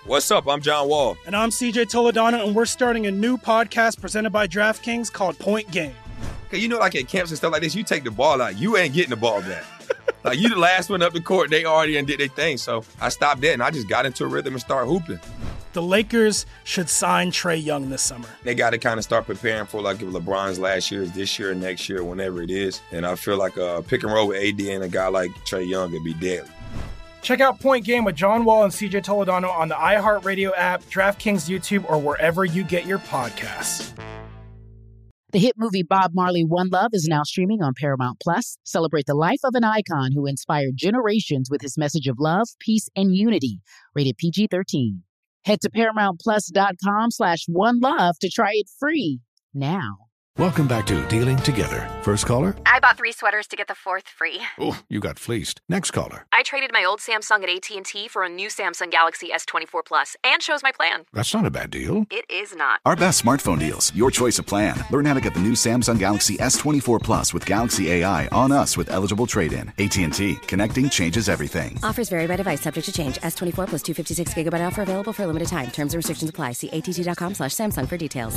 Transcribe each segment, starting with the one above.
What's up? I'm John Wall. And I'm CJ Toledano, and we're starting a new podcast presented by DraftKings called Point Game. Okay, you know, like at camps and stuff like this, you take the ball out, you ain't getting the ball back. Like, you the last one up the court, they already did their thing. So I stopped that, and I just got into a rhythm and started hooping. The Lakers should sign Trae Young this summer. They got to kind of start preparing for, like, if LeBron's last year is this year, next year, whenever it is. And I feel like a pick and roll with AD and a guy like Trae Young would be deadly. Check out Point Game with John Wall and CJ Toledano on the iHeartRadio app, DraftKings YouTube, or wherever you get your podcasts. The hit movie Bob Marley, One Love is now streaming on Paramount+. Celebrate the life of an icon who inspired generations with his message of love, peace, and unity. Rated PG-13. Head to ParamountPlus.com/OneLove to try it free now. Welcome back to Dealing Together. First caller? I bought 3 sweaters to get the 4th free. Oh, you got fleeced. Next caller? I traded my old Samsung at AT&T for a new Samsung Galaxy S24 Plus and chose my plan. That's not a bad deal. It is not. Our best smartphone deals. Your choice of plan. Learn how to get the new Samsung Galaxy S24 Plus with Galaxy AI on us with eligible trade-in. AT&T. Connecting changes everything. Offers vary by device. Subject to change. S24 plus 256 gigabyte offer available for a limited time. Terms and restrictions apply. See att.com/Samsung for details.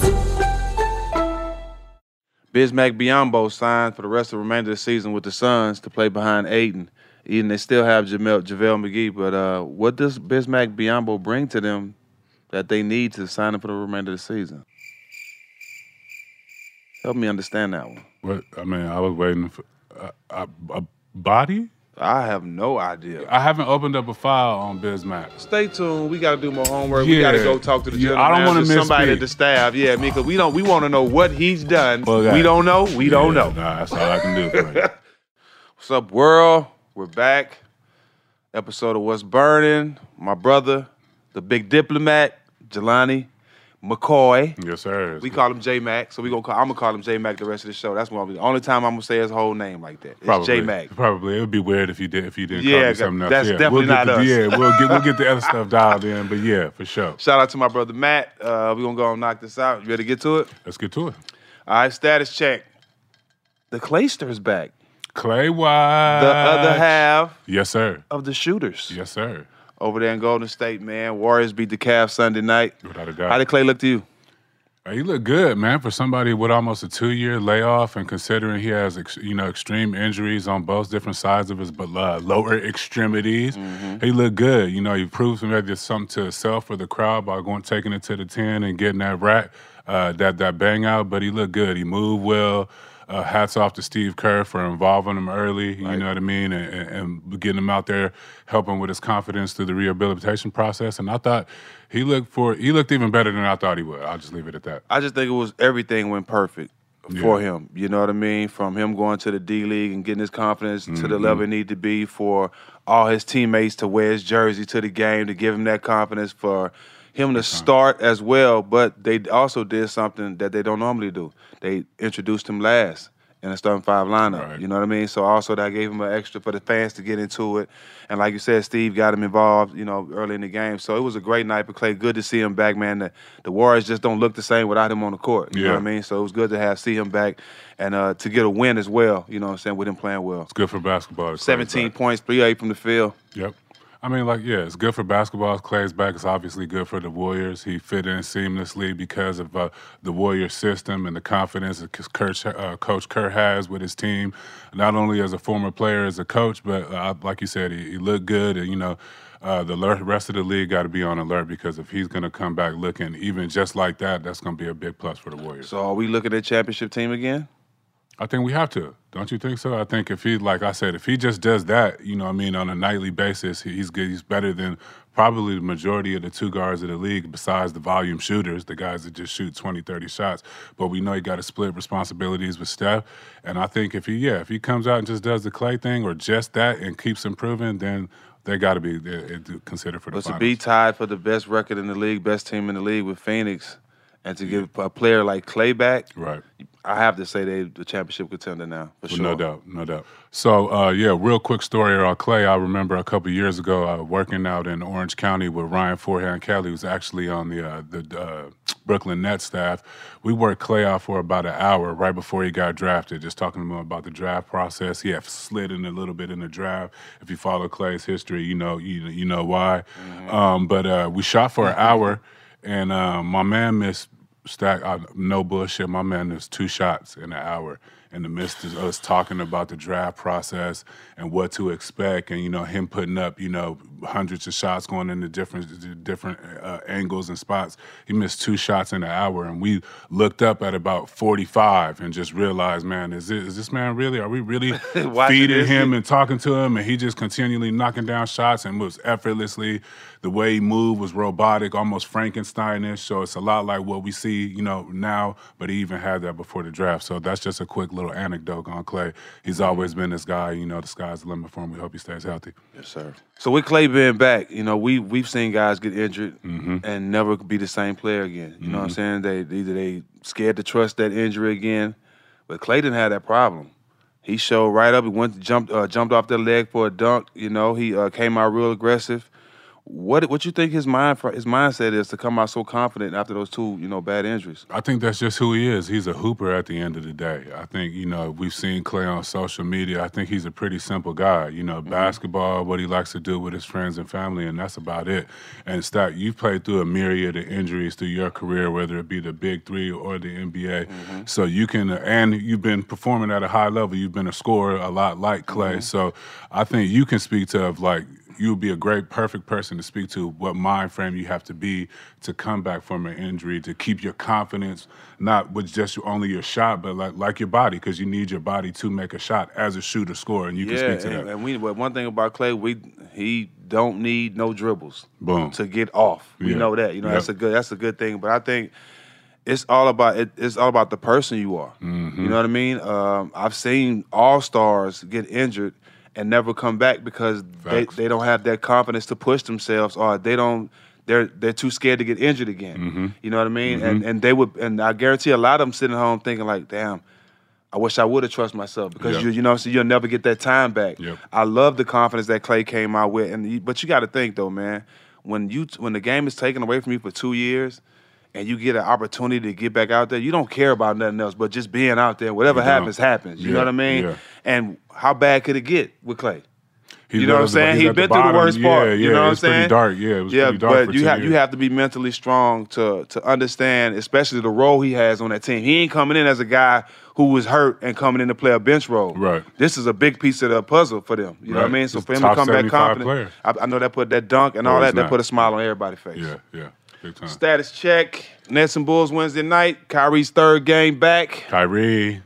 Bismack Biyombo signed for the rest of the remainder of the season with the Suns to play behind Ayton. Even they still have JaVale McGee, but what does Bismack Biyombo bring to them that they need to sign him for the remainder of the season? Help me understand that one. What I mean, I was waiting for a body. I have no idea. I haven't opened up a file on Bismack. Stay tuned. We got to do more homework. We got to go talk to the general I don't want to miss somebody at the staff. Yeah, because we want to know what he's done. Well, we don't know. We don't know. Nah, that's all I can do for you. What's up, world? We're back. Episode of What's Burning. My brother, the big diplomat, Jelani McCoy. Yes, sir. We call him J-Mac, so I'm gonna call him J-Mac the rest of the show. That's the only time I'm gonna say his whole name like that. It's J-Mac. Probably. It would be weird if you didn't call me something else. That's definitely not us. Yeah, we'll get the other stuff dialed in, but yeah, for sure. Shout out to my brother Matt. We're gonna go and knock this out. You ready to get to it? Let's get to it. All right, status check. The Clayster's back. Clay White. The other half. Yes, sir. Of the shooters. Yes, sir. Over there in Golden State, man. Warriors beat the Cavs Sunday night. Without a doubt. How did Clay look to you? He looked good, man, for somebody with almost a 2-year layoff, and considering he has, extreme injuries on both different sides of his lower extremities. Mm-hmm. He looked good. He proved something to himself or the crowd by taking it to the 10 and getting that rack, that bang out. But he looked good. He moved well. Hats off to Steve Kerr for involving him early, you know what I mean, and getting him out there, helping with his confidence through the rehabilitation process. And I thought he looked even better than I thought he would. I'll just leave it at that. I just think everything went perfect for him. You know what I mean? From him going to the D-League and getting his confidence to the level it needed to be, for all his teammates to wear his jersey to the game to give him that confidence, for him to start as well. But they also did something that they don't normally do. They introduced him last in the starting 5 lineup. Right. You know what I mean? So also that gave him an extra for the fans to get into it. And like you said, Steve got him involved, early in the game. So it was a great night for Clay. Good to see him back, man. The Warriors just don't look the same without him on the court. You know what I mean? So it was good to see him back and to get a win as well, with him playing well. It's good for basketball. 17 points, 3-8 from the field. Yep. I mean, it's good for basketball. Clay's back. It's obviously good for the Warriors. He fit in seamlessly because of the Warrior system and the confidence that Coach Kerr has with his team, not only as a former player, as a coach, but like you said, he looked good. And, the rest of the league got to be on alert, because if he's going to come back looking even just like that, that's going to be a big plus for the Warriors. So are we looking at championship team again? I think we have to. Don't you think so? I think if he just does that, on a nightly basis, he's good. He's better than probably the majority of the 2 guards of the league, besides the volume shooters, the guys that just shoot 20, 30 shots. But we know he got to split responsibilities with Steph. And I think if he comes out and just does the Clay thing or just that and keeps improving, then they got to be considered for the finals. But to be tied for the best record in the league, best team in the league with Phoenix, and to get a player like Clay back, right? I have to say they the championship contender now, for sure. No doubt. So, real quick story about Clay. I remember a couple years ago working out in Orange County with Ryan Forehand Kelly, who's actually on the Brooklyn Nets staff. We worked Clay out for about an hour right before he got drafted, just talking to him about the draft process. He had slid in a little bit in the draft. If you follow Clay's history, you know why. Mm-hmm. But we shot for an hour, and my man missed. No bullshit. My man missed 2 shots in an hour in the midst of us talking about the draft process and what to expect, and him putting up hundreds of shots going into different angles and spots. He missed 2 shots in an hour, and we looked up at about 45 and just realized, man, is this man really? Are we really feeding him and talking to him? And he just continually knocking down shots and moves effortlessly. The way he moved was robotic, almost Frankenstein-ish. So it's a lot like what we see, now. But he even had that before the draft. So that's just a quick little anecdote on Clay. He's always been this guy. The sky's the limit for him. We hope he stays healthy. Yes, sir. So with Clay being back, we've seen guys get injured and never be the same player again. You know what I'm saying? They scared to trust that injury again. But Clay didn't have that problem. He showed right up. He jumped off their leg for a dunk. He came out real aggressive. What you think his mindset is to come out so confident after those 2 bad injuries? I think that's just who he is. He's a hooper at the end of the day. I think we've seen Clay on social media. I think he's a pretty simple guy. Basketball, what he likes to do with his friends and family, and that's about it. And you've played through a myriad of injuries through your career, whether it be the Big 3 or the NBA. So you can, and you've been performing at a high level. You've been a scorer a lot like Clay. So I think you can speak to you would be a perfect person to speak to what mind frame you have to be to come back from an injury, to keep your confidence, not with just only your shot, but like your body, because you need your body to make a shot as a shooter scorer, and you can speak to that. And one thing about Clay, he don't need no dribbles to get off. We Yeah. know that. That's a good thing. But I think it's all about the person you are. Mm-hmm. You know what I mean? I've seen all-stars get injured and never come back because they don't have that confidence to push themselves, or they're too scared to get injured again. Mm-hmm. You know what I mean? Mm-hmm. And I guarantee a lot of them sitting at home thinking like, damn, I wish I would have trusted myself, because you'll never get that time back. Yep. I love the confidence that Clay came out with, but you got to think though, man, when the game is taken away from you for 2 years, and you get an opportunity to get back out there, you don't care about nothing else but just being out there. Whatever happens. You know what I mean? Yeah. And how bad could it get with Clay? You know what I'm saying? He's been through the worst part. You know what I'm saying? Pretty dark. Yeah, it was pretty dark. But for 2 years. you have to be mentally strong to understand, especially the role he has on that team. He ain't coming in as a guy who was hurt and coming in to play a bench role. Right. This is a big piece of the puzzle for them. You know what I mean? So for him to come back confident, I know that put that dunk and all that put a smile on everybody's face. Yeah. Big time. Status check. Nets and Bulls Wednesday night. Kyrie's 3rd game back. Kyrie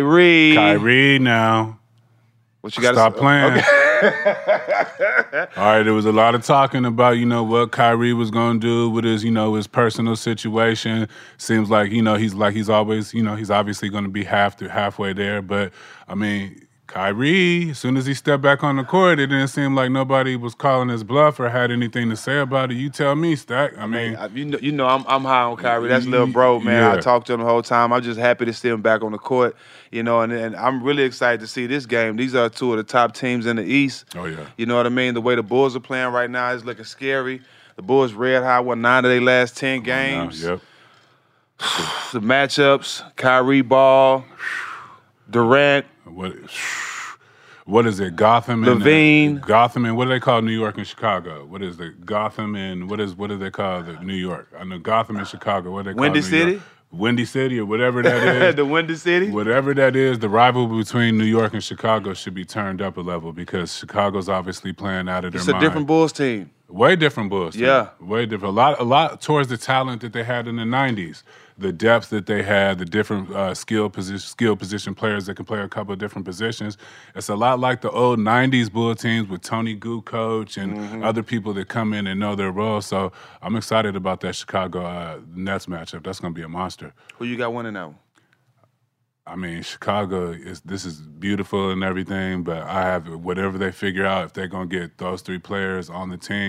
now. What you got to stop playing? Okay. All right, there was a lot of talking about, what Kyrie was going to do with his, his personal situation. Seems like, he's always, he's obviously going to be halfway there. But, I mean, Kyrie, as soon as he stepped back on the court, it didn't seem like nobody was calling his bluff or had anything to say about it. You tell me, Stack. I mean, I'm high on Kyrie. That's little bro, man. Yeah. I talked to him the whole time. I'm just happy to see him back on the court, and I'm really excited to see this game. These are 2 of the top teams in the East. Oh, yeah. You know what I mean? The way the Bulls are playing right now is looking scary. The Bulls red hot, won 9 of their last 10 games. Yep. The matchups, Kyrie Ball, Durant. What is it? Gotham and Levine. Gotham and what do they call New York and Chicago? What is it? Gotham and what do they call New York? I know Gotham and Chicago. What do they call Windy New City? York? Windy City or whatever that is. The Windy City? Whatever that is, the rivalry between New York and Chicago should be turned up a level, because Chicago's obviously playing out of their mind. It's a different Bulls team. Way different Bulls team. Yeah. Way different. A lot towards the talent that they had in the 90s. The depth that they had, the different skill position players that can play a couple of different positions. It's a lot like the old 90s Bull teams with Tony Gu coach and other people that come in and know their role. So I'm excited about that Chicago Nets matchup. That's going to be a monster. Who you got winning that one? I mean, Chicago, this is beautiful and everything, but I have whatever they figure out, if they're going to get those 3 players on the team,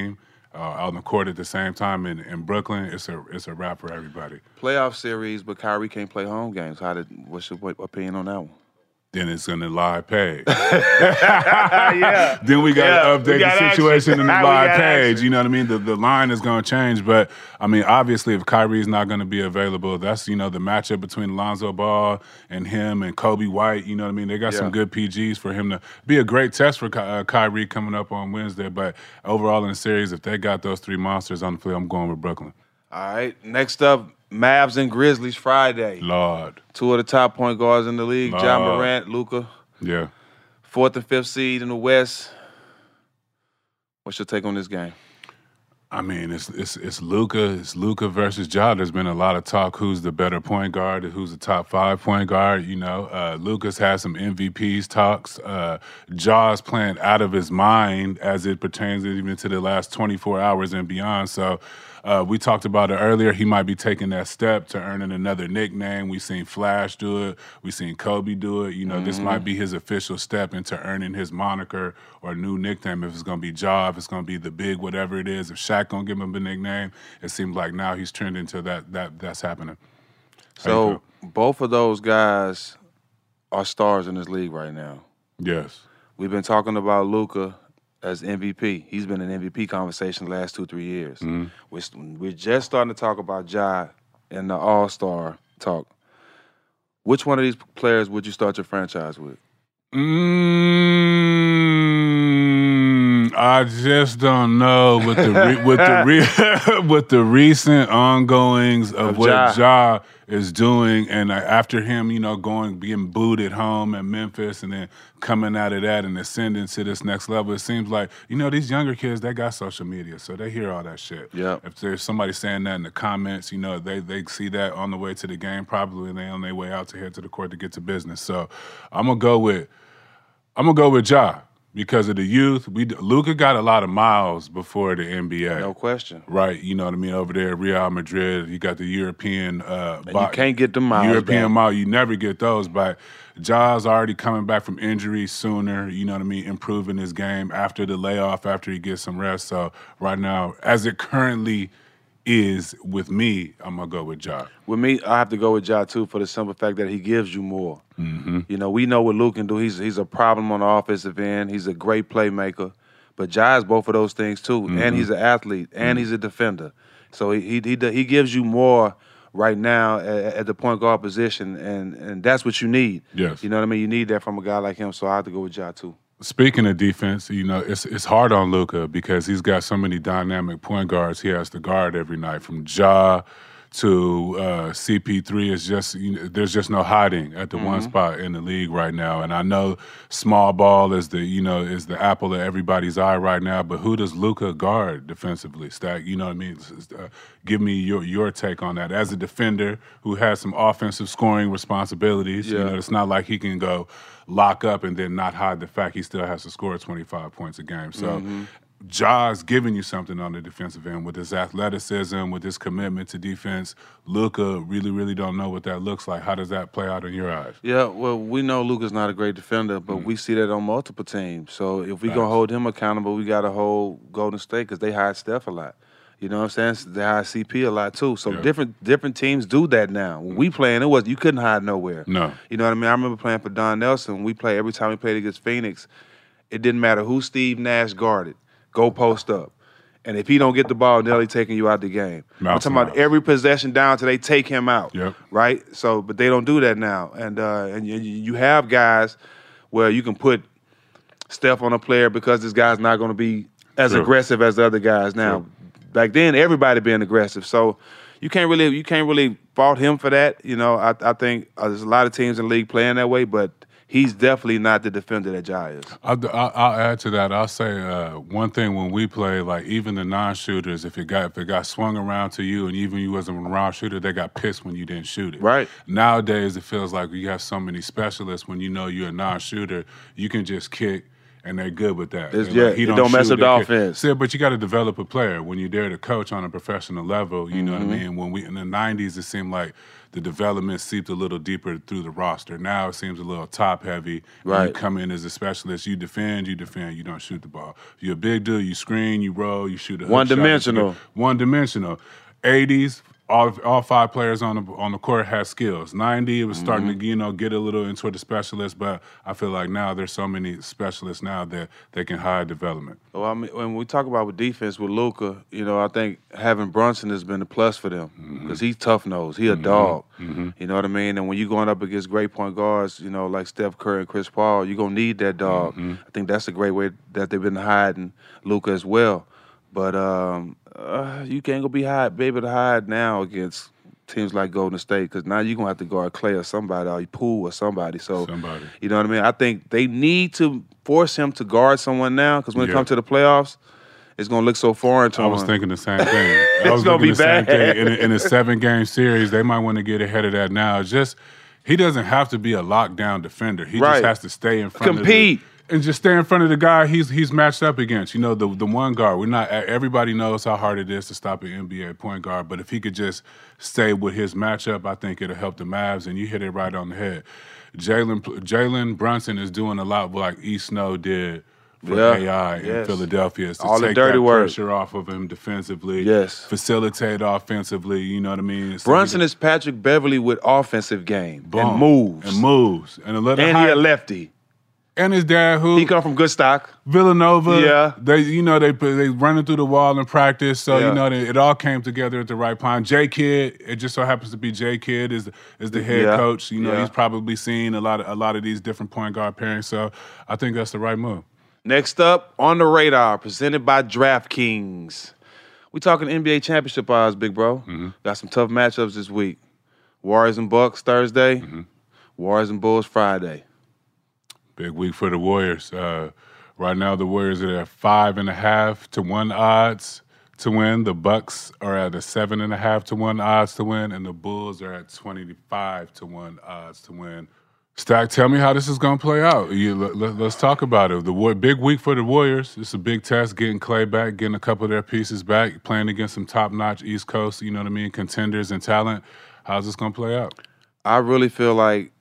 on the court at the same time in Brooklyn, it's a wrap for everybody. Playoff series, but Kyrie can't play home games. What's your opinion on that one? Then it's going to live page. Yeah. Then we got to update the situation action. in the live page. Action. You know what I mean? The line is going to change. But, I mean, obviously, if Kyrie's not going to be available, that's, the matchup between Lonzo Ball and him and Kobe White. You know what I mean? They got some good PGs for him to be a great test for Kyrie coming up on Wednesday. But overall in the series, if they got those three monsters on the field, I'm going with Brooklyn. All right. Next up, Mavs and Grizzlies Friday. Lord. Two of the top point guards in the league, Ja Morant, Luka. Yeah. 4th and 5th seed in the West. What's your take on this game? I mean, it's Luka. It's Luka versus Ja. There's been a lot of talk who's the better point guard, who's the top 5 point guard. Luka's had some MVPs talks. Ja's playing out of his mind as it pertains even to the last 24 hours and beyond. So we talked about it earlier. He might be taking that step to earning another nickname. We've seen Flash do it. We've seen Kobe do it. This might be his official step into earning his moniker or new nickname. If it's going to be Ja, if it's going to be the big whatever it is. If Shaq going to give him a nickname, it seems like now he's trending to that's happening. So both of those guys are stars in this league right now. Yes. We've been talking about Luka as MVP. He's been in MVP conversation the last 2-3 years. We're just starting to talk about Ja and the All-Star talk. Which one of these players would you start your franchise with? I just don't know with the recent ongoings of what Ja is doing, and after him, being booed at home at Memphis, and then coming out of that and ascending to this next level. It seems like these younger kids, they got social media, so they hear all that shit. Yeah. If there's somebody saying that in the comments, they see that on the way to the game, probably they on their way out to head to the court to get to business. So I'm gonna go with Ja. Because of the youth, Luka got a lot of miles before the NBA. No question. Right, you know what I mean? Over there at Real Madrid, you got the European you can't get the miles European back. mile, you never get those. But Ja's already coming back from injury sooner, you know what I mean, improving his game after the layoff, after he gets some rest. So right now, as it currently is with me, I'm going to go with Ja. With me, I have to go with Ja, too, for the simple fact that he gives you more. Mm-hmm. We know what Luke can do. He's a problem on the offensive end. He's a great playmaker. But Ja is both of those things, too. Mm-hmm. And he's an athlete. And he's a defender. So he gives you more right now at the point guard position. And that's what you need. Yes. You know what I mean? You need that from a guy like him. So I have to go with Ja, too. Speaking of defense, it's hard on Luka because he's got so many dynamic point guards he has to guard every night, from Ja to CP3. It's just there's just no hiding at the one spot in the league right now. And I know small ball is the apple of everybody's eye right now. But who does Luka guard defensively? Stack, you know what I mean? Give me your take on that as a defender who has some offensive scoring responsibilities. Yeah. It's not like he can go lock up and then not hide the fact he still has to score 25 points a game. So Ja's giving you something on the defensive end with his athleticism, with his commitment to defense. Luka really, really don't know what that looks like. How does that play out in your eyes? Yeah, well, we know Luka's not a great defender, but we see that on multiple teams. So if we're going to hold him accountable, we got to hold Golden State because they hide Steph a lot. You know what I'm saying? They hide CP a lot too. So different teams do that now. When we playing, you couldn't hide nowhere. No. You know what I mean? I remember playing for Don Nelson. Every time we played against Phoenix, it didn't matter who Steve Nash guarded. Go post up. And if he don't get the ball, Nelly taking you out the game. I'm talking about every possession down till they take him out. Yep. Right? So, but they don't do that now. And you have guys where you can put Steph on a player because this guy's not going to be as aggressive as the other guys now. Back then, everybody being aggressive, so you can't really fault him for that. I think there's a lot of teams in the league playing that way, but he's definitely not the defender that Ja is. I'll add to that. I'll say one thing when we play, like even the non-shooters, if it got swung around to you and even you wasn't a round shooter, they got pissed when you didn't shoot it. Right. Nowadays, it feels like you have so many specialists when you're a non-shooter, you can just kick and they're good with that. He don't mess up the offense. But you got to develop a player when you're there to coach on a professional level. You know what I mean? When we in the '90s, it seemed like the development seeped a little deeper through the roster. Now it seems a little top heavy. Right. You come in as a specialist, you defend, you don't shoot the ball. You're a big dude, you screen, you roll, you shoot a hook One-dimensional. shot. One-dimensional. 80s, all 5 players on the court had skills. 90, it was starting to get a little into the specialist, but I feel like now there's so many specialists now that they can hide development. Well, I mean, when we talk about with defense with Luka, I think having Brunson has been a plus for them because he's tough-nosed. He a dog. You know what I mean? And when you're going up against great point guards, like Steph Curry and Chris Paul, you're going to need that dog. I think that's a great way that they've been hiding Luka as well. But you can't be able to hide now against teams like Golden State because now you're going to have to guard Clay or somebody or Poole or somebody. So, you know what I mean? I think they need to force him to guard someone now because when it comes to the playoffs, it's going to look so foreign to him. I was thinking the same thing. It's going to be bad. In a 7-game series, they might want to get ahead of that now. It's just he doesn't have to be a lockdown defender. He just has to stay in front compete. And just stay in front of the guy he's matched up against. The one guard. Everybody knows how hard it is to stop an NBA point guard, but if he could just stay with his matchup, I think it'll help the Mavs, and you hit it right on the head. Jalen Brunson is doing a lot like E. Snow did for AI in Philadelphia. To all take the dirty that work. pressure off of him defensively, facilitate offensively, you know what I mean? So Brunson is Patrick Beverly with offensive game boom, and moves. And he a lefty. And his dad, he come from good stock, Villanova. Yeah, they running through the wall in practice, so it all came together at the right time. J Kidd, it just so happens to be J Kidd is the head coach. He's probably seen a lot of these different point guard pairings, so I think that's the right move. Next up on the radar, presented by DraftKings. We talking NBA championship odds, big bro. Got some tough matchups this week. Warriors and Bucks Thursday. Warriors and Bulls Friday. Big week for the Warriors. Right now, the Warriors are at 5.5 to 1 odds to win. The Bucks are at a 7.5 to 1 odds to win, and the Bulls are at 25 to 1 odds to win. Stack, tell me how this is going to play out. Let's talk about it. Big week for the Warriors. It's a big test, getting Clay back, getting a couple of their pieces back, playing against some top-notch East Coast, contenders and talent. How's this going to play out? I really feel like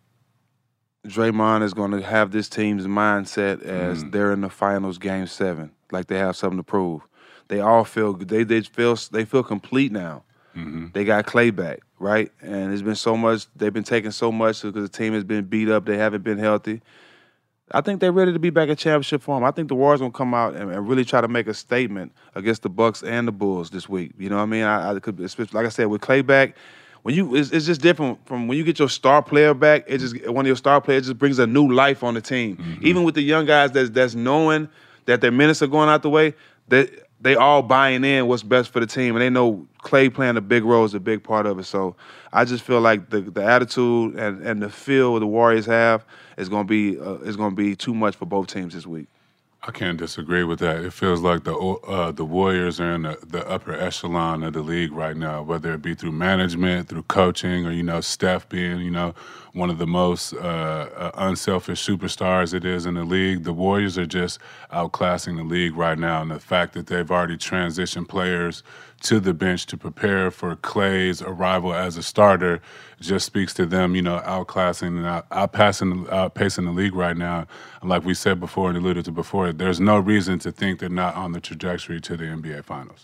Draymond is going to have this team's mindset as they're in the finals, Game 7, like they have something to prove. They all feel they feel complete now. They got Clay back, right? And there's been so much. They've been taking so much because the team has been beat up. They haven't been healthy. I think they're ready to be back at championship form. I think the Warriors going to come out and really try to make a statement against the Bucks and the Bulls this week. You know what I mean? I could, especially, like I said, with Clay back. It's just different from when you get your star player back. One of your star players just brings a new life on the team. Even with the young guys that's knowing that their minutes are going out the way, they all buying in what's best for the team, and they know Clay playing a big role is a big part of it. So I just feel like the attitude and the feel the Warriors have is going to be too much for both teams this week. I can't disagree with that. It feels like the Warriors are in the upper echelon of the league right now, whether it be through management, through coaching, or Steph being one of the most unselfish superstars it is in the league. The Warriors are just outclassing the league right now, and the fact that they've already transitioned players to the bench to prepare for Clay's arrival as a starter just speaks to them, outclassing and outpacing the league right now. And like we said before and alluded to before, there's no reason to think they're not on the trajectory to the NBA Finals.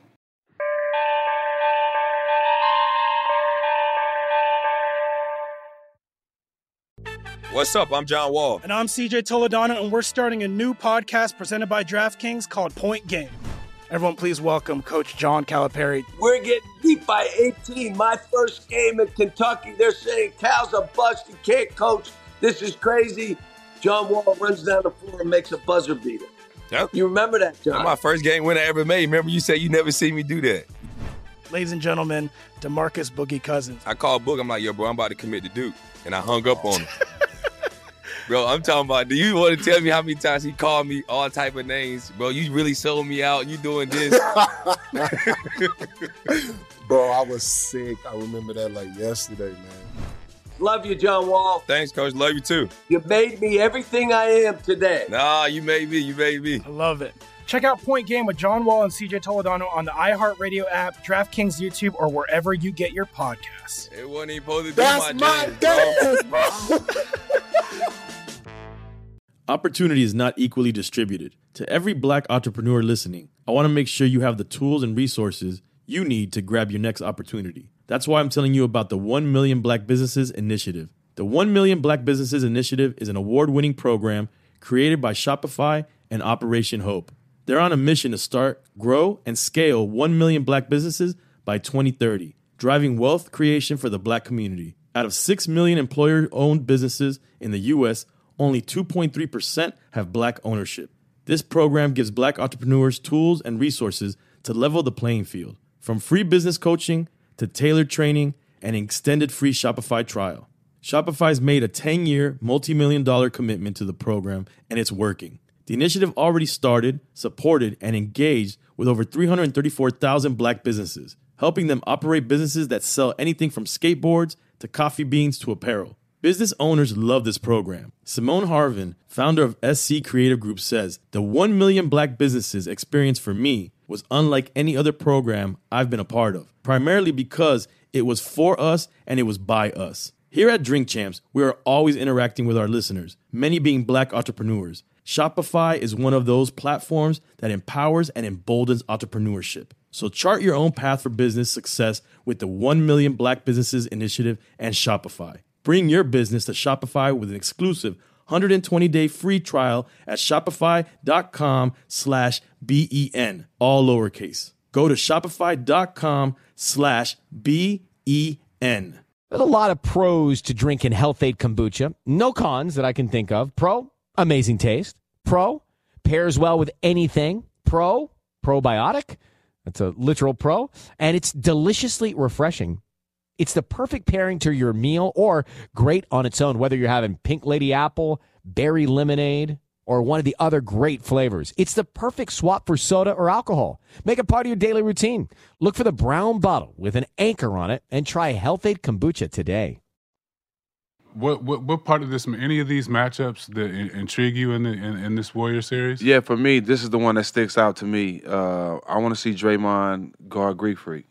What's up? I'm John Wall. And I'm CJ Toledano, and we're starting a new podcast presented by DraftKings called Point Game. Everyone, please welcome Coach John Calipari. We're getting beat by 18. My first game in Kentucky, they're saying Cal's a bust. He can't coach. This is crazy. John Wall runs down the floor and makes a buzzer beater. Yep. You remember that, John? That's my first game win I ever made. Remember you said you never seen me do that. Ladies and gentlemen, DeMarcus Boogie Cousins. I called Boog. I'm like, yo, bro, I'm about to commit to Duke. And I hung up on him. Bro, I'm talking about, do you want to tell me how many times he called me all type of names? Bro, you really sold me out. You doing this. Bro, I was sick. I remember that like yesterday, man. Love you, John Wall. Thanks, Coach. Love you too. You made me everything I am today. Nah, you made me. I love it. Check out Point Game with John Wall and CJ Toledano on the iHeartRadio app, DraftKings YouTube, or wherever you get your podcasts. It wasn't even supposed to be That's my dance, bro. Opportunity is not equally distributed. To every Black entrepreneur listening, I want to make sure you have the tools and resources you need to grab your next opportunity. That's why I'm telling you about the 1 Million Black Businesses Initiative. The 1 Million Black Businesses Initiative is an award-winning program created by Shopify and Operation Hope. They're on a mission to start, grow, and scale 1 million Black businesses by 2030, driving wealth creation for the Black community. Out of 6 million employer-owned businesses in the U.S., only 2.3% have Black ownership. This program gives Black entrepreneurs tools and resources to level the playing field, from free business coaching to tailored training and an extended free Shopify trial. Shopify's made a 10-year, multi-million-dollar commitment to the program, and it's working. The initiative already started, supported, and engaged with over 334,000 Black businesses, helping them operate businesses that sell anything from skateboards to coffee beans to apparel. Business owners love this program. Simone Harvin, founder of SC Creative Group, says, "The 1 million Black businesses experience for me was unlike any other program I've been a part of, primarily because it was for us and it was by us." Here at Drink Champs, we are always interacting with our listeners, many being Black entrepreneurs. Shopify is one of those platforms that empowers and emboldens entrepreneurship. So chart your own path for business success with the 1 Million Black Businesses Initiative and Shopify. Bring your business to Shopify with an exclusive 120-day free trial at shopify.com/BEN, all lowercase. Go to shopify.com/BEN. There's a lot of pros to drinking Health-Ade kombucha. No cons that I can think of. Pro, amazing taste. Pro, pairs well with anything. Pro, probiotic. That's a literal pro. And it's deliciously refreshing. It's the perfect pairing to your meal or great on its own, whether you're having Pink Lady Apple, berry lemonade, or one of the other great flavors. It's the perfect swap for soda or alcohol. Make it part of your daily routine. Look for the brown bottle with an anchor on it and try Health-Ade kombucha today. What part of this, any of these matchups that intrigue you in this Warrior series? Yeah, for me, this is the one that sticks out to me. I want to see Draymond guard Greek Freak.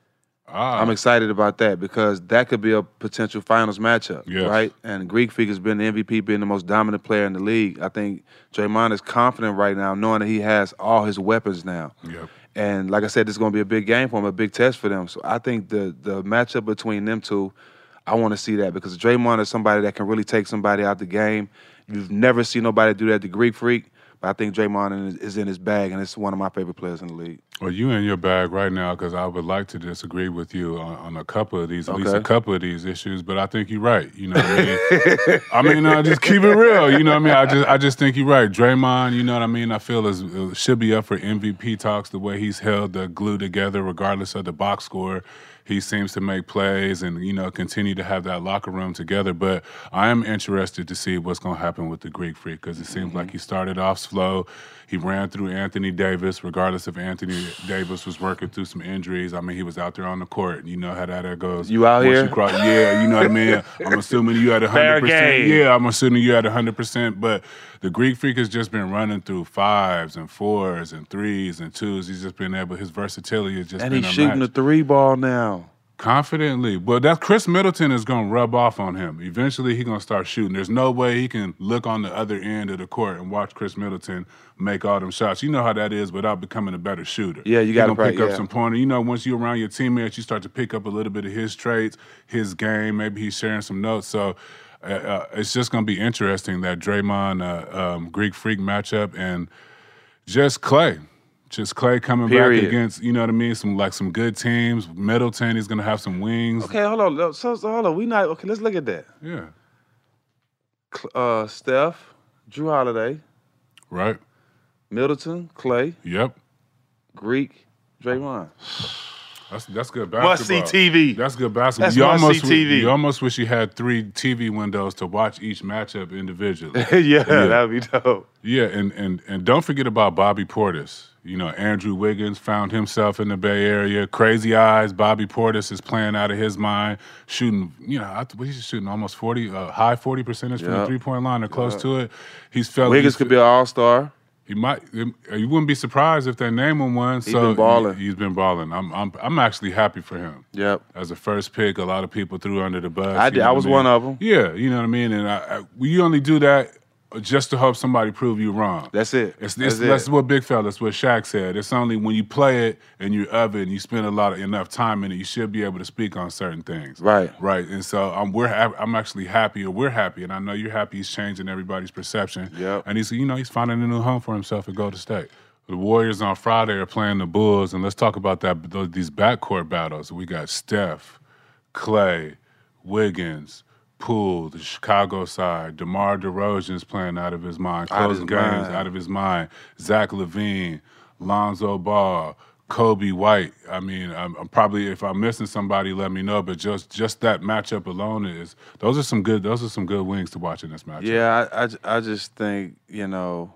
I'm excited about that because that could be a potential finals matchup, right? And Greek Freak has been the MVP, being the most dominant player in the league. I think Draymond is confident right now, knowing that he has all his weapons now. Yep. And like I said, this is going to be a big game for him, a big test for them. So I think the matchup between them two, I want to see that because Draymond is somebody that can really take somebody out the game. You've never seen nobody do that to Greek Freak. But I think Draymond is in his bag, and it's one of my favorite players in the league. Well, you in your bag right now because I would like to disagree with you on a couple of these, at least a couple of these issues. But I think you're right. You know what I mean? Just keep it real. You know what I mean? I just think you're right. Draymond, you know what I mean? I feel should be up for MVP talks the way he's held the glue together regardless of the box score. He seems to make plays and, continue to have that locker room together. But I am interested to see what's going to happen with the Greek Freak because it seems like he started off slow. He ran through Anthony Davis, regardless if Anthony Davis was working through some injuries. I mean, he was out there on the court. You know how that goes. You out here? Yeah, you know what I mean? I'm assuming you had 100%. Yeah, I'm assuming you had 100%. But the Greek Freak has just been running through 5s and 4s and 3s and 2s. He's just been able, his versatility has just been unmatched. And he's shooting the 3 ball now. Confidently. Well, that Chris Middleton is going to rub off on him. Eventually, he's going to start shooting. There's no way he can look on the other end of the court and watch Chris Middleton make all them shots. You know how that is without becoming a better shooter. Yeah, you got to pick up some pointer. Once you're around your teammates, you start to pick up a little bit of his traits, his game. Maybe he's sharing some notes. So it's just going to be interesting, that Draymond Greek Freak matchup, and just Clay. Just Clay coming back against, you know what I mean, some good teams. Middleton, he's going to have some wings. Okay, hold on. So hold on. Let's look at that. Yeah. Steph, Drew Holiday. Right. Middleton, Clay. Yep. Greek, Draymond. That's good basketball. Must-see TV. That's good basketball. That's must-see TV. You almost wish you had 3 TV windows to watch each matchup individually. yeah, that'd be dope. Yeah, and don't forget about Bobby Portis. You know, Andrew Wiggins found himself in the Bay Area. Crazy eyes. Bobby Portis is playing out of his mind, shooting. You know, he's shooting almost 40, high 40% from the 3-point line or close to it. Wiggins could be an all-star. He might. You wouldn't be surprised if they name him one. He's been balling. He's been balling. I'm actually happy for him. Yep. As a first pick, a lot of people threw under the bus. I did. I was one of them. Yeah, you know what I mean. And we only do that just to hope somebody prove you wrong. That's it. That's what Big Fella, that's what Shaq said. It's only when you play it and you're of it and you spend enough time in it, you should be able to speak on certain things. Right. Right. And so I'm actually happy, or we're happy, and I know you're happy he's changing everybody's perception. Yep. And he's finding a new home for himself at Golden State. The Warriors on Friday are playing the Bulls, and let's talk about these backcourt battles. We got Steph, Clay, Wiggins, Poole, the Chicago side. DeMar DeRozan's playing out of his mind. Closing games out of his mind. Zach LaVine, Lonzo Ball, Kobe White. I mean, I'm probably, if I'm missing somebody, let me know. But just that matchup alone those are some good wings to watch in this matchup. Yeah, I just think, the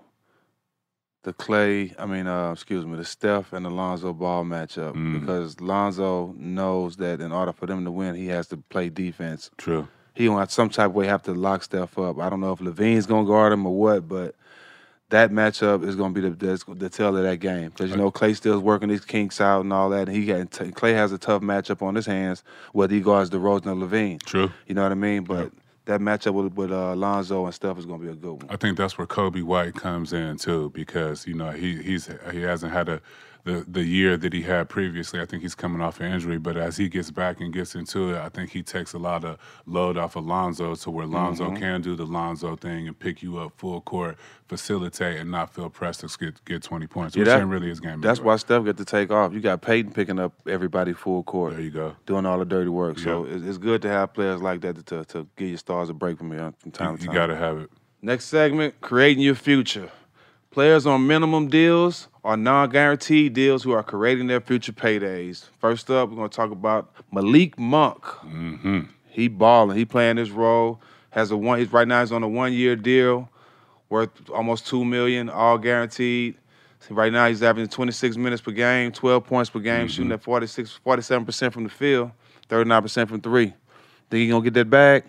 Steph and the Lonzo Ball matchup, because Lonzo knows that in order for them to win, he has to play defense. True. He gonna some type of way have to lock Steph up. I don't know if LaVine's gonna guard him or what, but that matchup is gonna be the tell of that game, because Clay still's working his kinks out and all that, and Clay has a tough matchup on his hands whether he guards DeRozan or LaVine. True. You know what I mean? But that matchup with Lonzo and Steph is gonna be a good one. I think that's where Kobe White comes in too, because he hasn't had the year that he had previously. I think he's coming off an injury, but as he gets back and gets into it, I think he takes a lot of load off of Lonzo, to where Lonzo can do the Lonzo thing and pick you up full court, facilitate, and not feel pressed to get 20 points, which ain't really his game. That's why Steph get to take off. You got Peyton picking up everybody full court. There you go. Doing all the dirty work. Yep. So it's good to have players like that to give your stars a break from time to time. You got to have it. Next segment, creating your future. Players on minimum deals or non-guaranteed deals who are creating their future paydays. First up, we're going to talk about Malik Monk. Mm-hmm. He balling. He playing his role. Right now he's on a 1-year deal worth almost $2 million, all guaranteed. Right now he's averaging 26 minutes per game, 12 points per game, shooting at 47% from the field, 39% from three. Think he going to get that bag?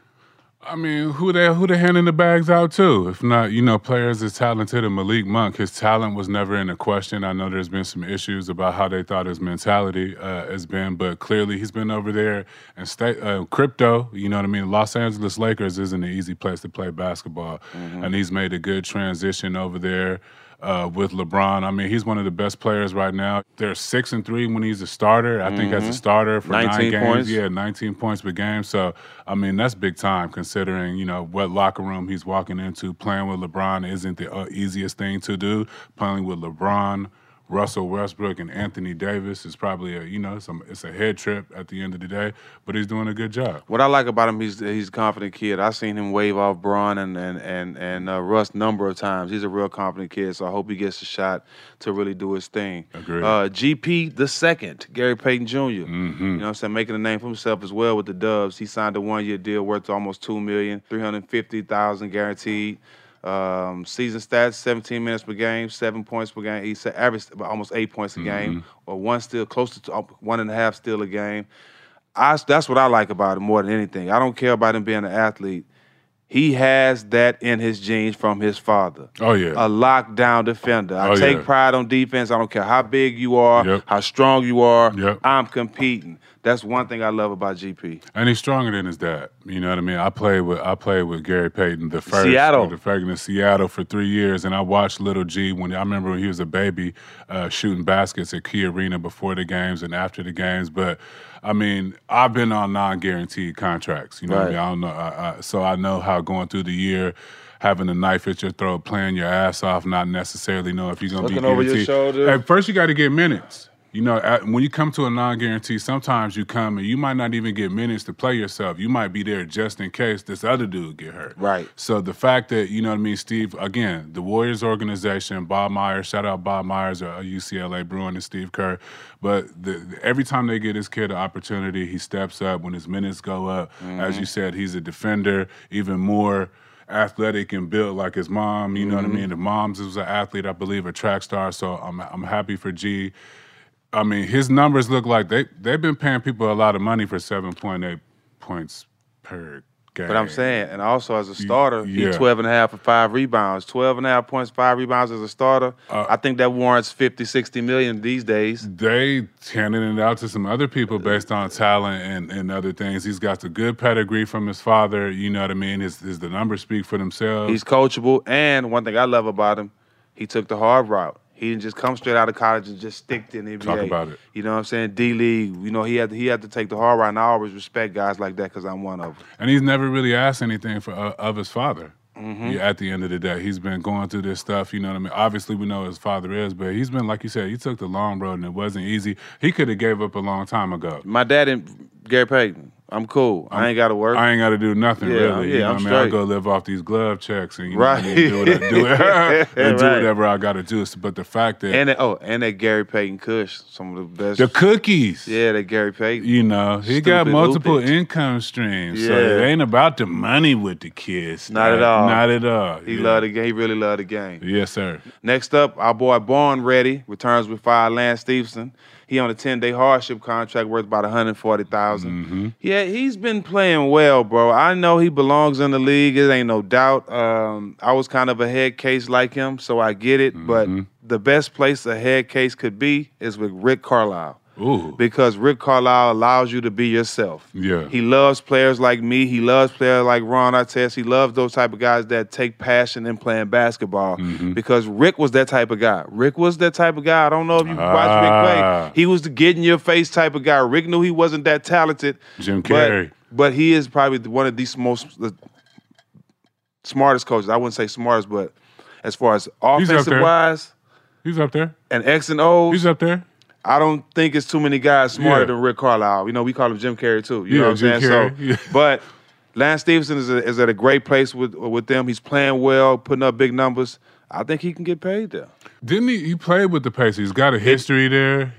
I mean, who they handing the bags out to? If not, players as talented as Malik Monk. His talent was never in a question. I know there's been some issues about how they thought his mentality has been, but clearly he's been over there and crypto. You know what I mean? Los Angeles Lakers isn't an easy place to play basketball, and he's made a good transition over there. With LeBron. I mean, he's one of the best players right now. They're 6-3 when he's a starter. I think as a starter for 9 games, points. 19 points per game. So, I mean, that's big time considering, what locker room he's walking into. Playing with LeBron isn't the easiest thing to do. Playing with LeBron, Russell Westbrook, and Anthony Davis is probably it's a head trip at the end of the day, but he's doing a good job. What I like about him, he's a confident kid. I've seen him wave off Braun and Russ a number of times. He's a real confident kid, so I hope he gets a shot to really do his thing. Agreed. GP the second, Gary Payton Jr. Mm-hmm. You know what I'm saying, making a name for himself as well with the Dubs. He signed a 1-year deal worth almost $2 million, $350,000 guaranteed. Season stats: 17 minutes per game, 7 points per game. He averaged almost 8 points a game, or close to 1.5 steal a game. That's what I like about him more than anything. I don't care about him being an athlete. He has that in his genes from his father. Oh, yeah. A lockdown defender. I take pride on defense. I don't care how big you are, how strong you are. I'm competing. That's one thing I love about GP. And he's stronger than his dad. You know what I mean? I played with Gary Payton in Seattle for 3 years, and I watched Little G I remember when he was a baby shooting baskets at Key Arena before the games and after the games. But I mean, I've been on non-guaranteed contracts. You know what I mean? I don't know. So I know how going through the year, having a knife at your throat, playing your ass off, not necessarily know if you're going to be guaranteed. Looking over your shoulder. At first, you got to get minutes. You know, when you come to a non-guarantee, sometimes you come and you might not even get minutes to play yourself. You might be there just in case this other dude get hurt. Right. So the fact that, you know what I mean, Steve, again, the Warriors organization, Bob Myers, shout out Bob Myers, UCLA Bruin and Steve Kerr. But every time they get this kid an opportunity, he steps up. When his minutes go up, as you said, he's a defender, even more athletic and built like his mom. You know what I mean? The mom's was an athlete, I believe, a track star. So I'm happy for G. I mean, his numbers look like they've been paying people a lot of money for 7.8 points per game. But I'm saying, and also as a starter, Yeah. he 12.5 for 5 rebounds. 12.5 points, 5 rebounds as a starter. I think that warrants 50, 60 million these days. They handing it out to some other people based on talent and other things. He's got the good pedigree from his father. You know what I mean? The numbers speak for themselves. He's coachable, and one thing I love about him, he took the hard route. He didn't just come straight out of college and just stick to the NBA. Talk about it. You know what I'm saying? D-League, you know, he had to take the hard route, and I always respect guys like that because I'm one of them. And he's never really asked anything of his father. At the end of the day, he's been going through this stuff, you know what I mean? Obviously, we know his father is, but he's been, like you said, he took the long road, and it wasn't easy. He could have gave up a long time ago. My dad and Gary Payton, I'm cool. I ain't got to work. I ain't got to do nothing, really. Yeah, You know I'm what I mean? straight. I go live off these glove checks and, you know Right. what I mean, do Right. whatever I got to do. But the fact that... And that Gary Payton Kush, some of the best. The cookies. Yeah, that Gary Payton. You know, he got multiple income streams. So Yeah. it ain't about the money with the kids. Not at all. Not at all. He loved the game. He really loved the game. Yes, sir. Next up, our boy Born Ready returns with fire Lance Stevenson. He on a 10-day hardship contract worth about $140,000. Yeah, he's been playing well, bro. I know he belongs in the league. It ain't no doubt. I was kind of a head case like him, so I get it. But the best place a head case could be is with Rick Carlisle. Ooh. Because Rick Carlisle allows you to be yourself. Yeah. He loves players like me. He loves players like Ron Artest. He loves those type of guys that take passion in playing basketball. Because Rick was that type of guy. Rick was that type of guy. I don't know if you watch Rick play. He was the get-in-your-face type of guy. Rick knew he wasn't that talented. Jim Carrey. But he is probably one of the smartest coaches. I wouldn't say smartest, but as far as offensive-wise. He's up there. And X and O's. He's up there. I don't think it's too many guys smarter than Rick Carlisle. You know, we call him Jim Carrey too. You know what I'm saying? Carrey. So, but Lance Stevenson is at a great place with them. He's playing well, putting up big numbers. I think he can get paid there. Didn't he? He played with the Pacers. He's got a history there.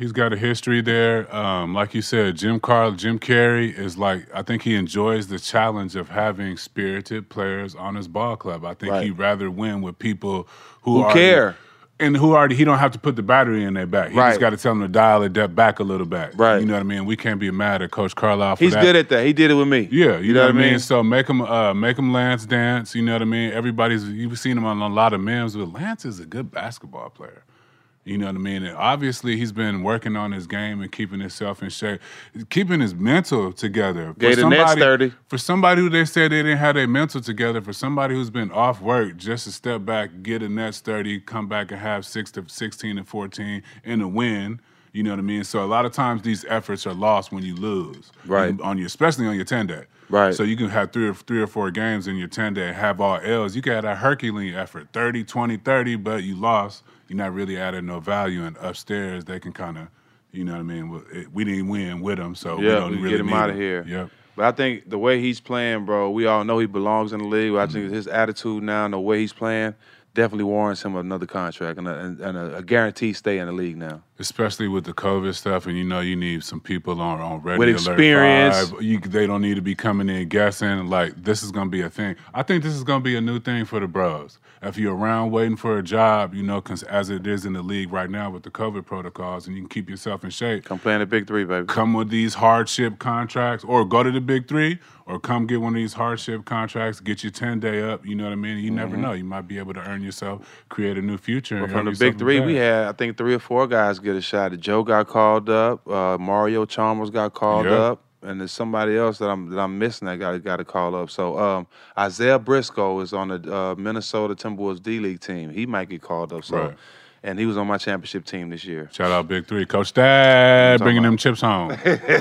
Like you said, Jim Carrey is like, I think he enjoys the challenge of having spirited players on his ball club. I think he'd rather win with people who care. And he don't have to put the battery in their back. He just got to tell them to dial it back a little back. Right. You know what I mean? We can't be mad at Coach Carlisle for He's that. good at that. He did it with me. Yeah, you know what I mean? So make him Lance dance, you know what I mean? You've seen him on a lot of memes, but Lance is a good basketball player. You know what I mean? And obviously, he's been working on his game and keeping himself in shape, keeping his mental together. Gave the Nets 30. For somebody who they said they didn't have their mental together, for somebody who's been off work, just to step back, get a Nets 30, come back and have 16 and 14 in a win. You know what I mean? So a lot of times these efforts are lost when you lose, right? Especially on your 10-day, right? So you can have three or four games in your 10-day and have all L's. You can have a Herculean effort, 30, 20, 30, but you lost. You're not really adding no value, and upstairs they can kind of, you know what I mean? We didn't win with them, so we don't really get him need out of here. Yep. But I think the way he's playing, bro, we all know he belongs in the league. I think his attitude now and the way he's playing definitely warrants him another contract and a guaranteed stay in the league now. Especially with the COVID stuff, and you know you need some people on ready with experience. Alert 5. They don't need to be coming in guessing. Like, this is going to be a thing. I think this is going to be a new thing for the bros. If you're around waiting for a job, you know, as it is in the league right now with the COVID protocols, and you can keep yourself in shape. Come play in the Big Three, baby. Come with these hardship contracts, or go to the Big Three, or come get one of these hardship contracts, get your 10-day up, you know what I mean? You never know. You might be able to earn yourself, create a new future. Well, from the Big Three, we had, I think, 3 or 4 guys get a shot. Joe got called up. Mario Chalmers got called up. And there's somebody else that I'm missing that got to call up. So Isaiah Briscoe is on the Minnesota Timberwolves D-League team. He might get called up. So, and he was on my championship team this year. Shout out Big Three. Coach Dad bringing them chips home.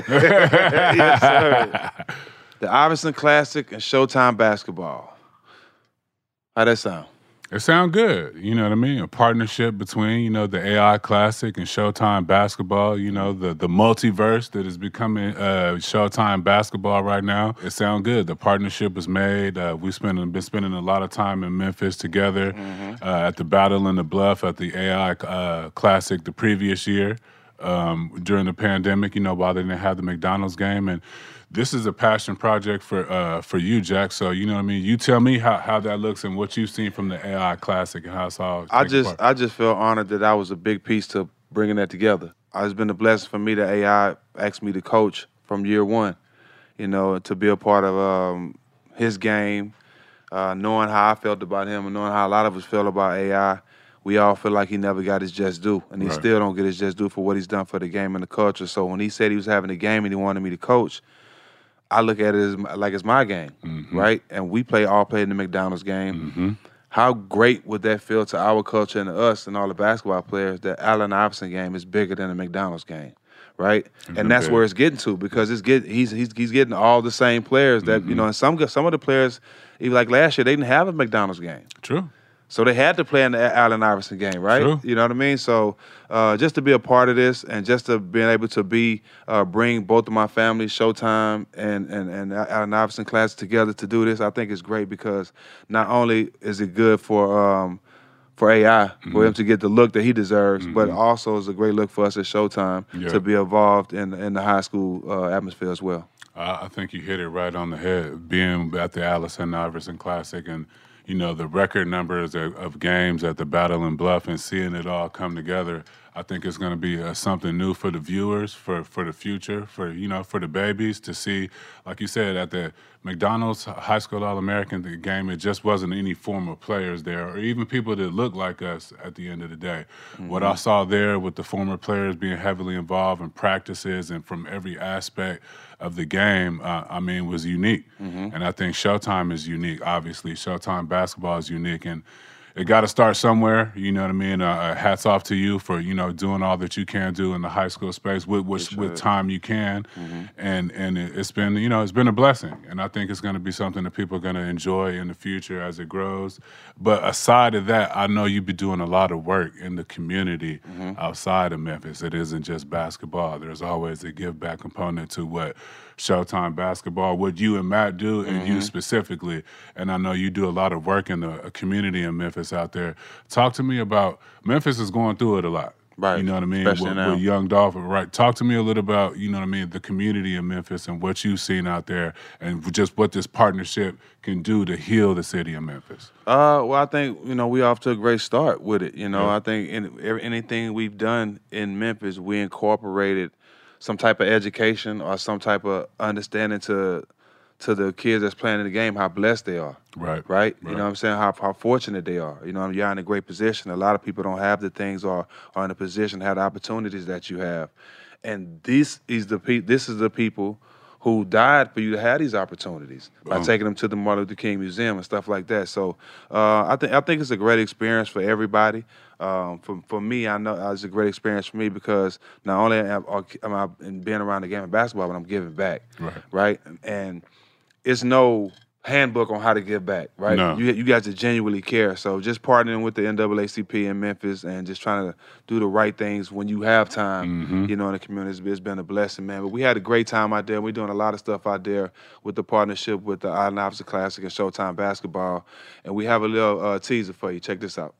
Yes, sir. The Iverson Classic and Showtime Basketball. How'd that sound? It sounds good. You know what I mean? A partnership between, you know, the AI Classic and Showtime Basketball, you know, the multiverse that is becoming Showtime Basketball right now. It sounds good. The partnership was made. We've been spending a lot of time in Memphis together at the Battle in the Bluff, at the AI Classic the previous year during the pandemic, you know, while they didn't have the McDonald's game. And this is a passion project for you, Jack. So, you know what I mean? You tell me how that looks and what you've seen from the AI Classic and how it's all I just feel honored that I was a big piece to bringing that together. It's been a blessing for me that AI asked me to coach from year one, you know, to be a part of his game, knowing how I felt about him and knowing how a lot of us feel about AI. We all feel like he never got his just due, and he still don't get his just due for what he's done for the game and the culture. So when he said he was having a game and he wanted me to coach, I look at it as like it's my game, right? And we all play in the McDonald's game. How great would that feel to our culture and to us and all the basketball players that Allen Iverson game is bigger than the McDonald's game, right? And that's where it's getting to, because he's getting all the same players that you know. And some of the players, even like last year, they didn't have a McDonald's game. True. So they had to play in the Allen Iverson game, right? True. You know what I mean? So just to be a part of this and just to being able to bring both of my families, Showtime and Allen Iverson class together to do this, I think is great, because not only is it good for AI, for him to get the look that he deserves, but also is a great look for us at Showtime to be involved in the high school atmosphere as well. I think you hit it right on the head, being at the Allen Iverson Classic and, you know, the record numbers of games at the Battle in Bluff and seeing it all come together. I think it's going to be something new for the viewers, for the future, for the babies to see. Like you said, at the McDonald's High School All-American game, it just wasn't any former players there or even people that look like us at the end of the day. What I saw there with the former players being heavily involved in practices and from every aspect of the game, was unique. And I think Showtime is unique, obviously. Showtime basketball is unique. And it got to start somewhere, you know what I mean? Hats off to you for, you know, doing all that you can do in the high school space with time you can. And it's been, you know, it's been a blessing. And I think it's going to be something that people are going to enjoy in the future as it grows. But aside of that, I know you be doing a lot of work in the community outside of Memphis. It isn't just basketball. There's always a give back component to what Showtime Basketball, what you and Matt do, and you specifically. And I know you do a lot of work in the community in Memphis out there. Talk to me about, Memphis is going through it a lot. Right. You know what I mean? Especially now. With Young Dolphin, right? Talk to me a little about, you know what I mean, the community in Memphis and what you've seen out there and just what this partnership can do to heal the city of Memphis. Well, I think, you know, we off to a great start with it. You know, I think anything we've done in Memphis, we incorporated some type of education or some type of understanding to the kids that's playing in the game, how blessed they are. Right? You know what I'm saying? How fortunate they are. You know, you're in a great position. A lot of people don't have the things or are in a position to have the opportunities that you have. And this is the people who died for you to have these opportunities by taking them to the Martin Luther King Museum and stuff like that. So I think it's a great experience for everybody. For me, I know it's a great experience for me because not only am I being around the game of basketball, but I'm giving back. Right? And it's no handbook on how to give back, right? No. You guys that genuinely care. So just partnering with the NAACP in Memphis and just trying to do the right things when you have time, you know, in the community, it's been a blessing, man. But we had a great time out there. We're doing a lot of stuff out there with the partnership with the Allen Iverson Classic and Showtime Basketball. And we have a little teaser for you. Check this out.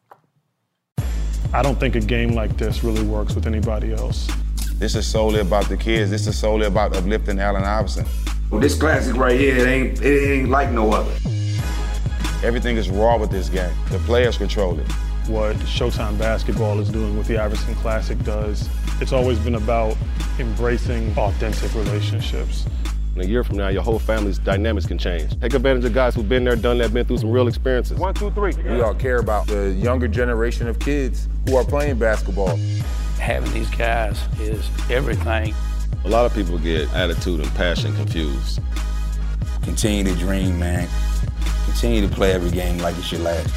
I don't think a game like this really works with anybody else. This is solely about the kids. This is solely about uplifting Allen Iverson. Well, this classic right here, it ain't like no other. Everything is raw with this game. The players control it. What Showtime Basketball is doing, what the Iverson Classic does, it's always been about embracing authentic relationships. In a year from now, your whole family's dynamics can change. Take advantage of guys who've been there, done that, been through some real experiences. 1, 2, 3. We all care about the younger generation of kids who are playing basketball. Having these guys is everything. A lot of people get attitude and passion confused. Continue to dream, man. Continue to play every game like it's your last.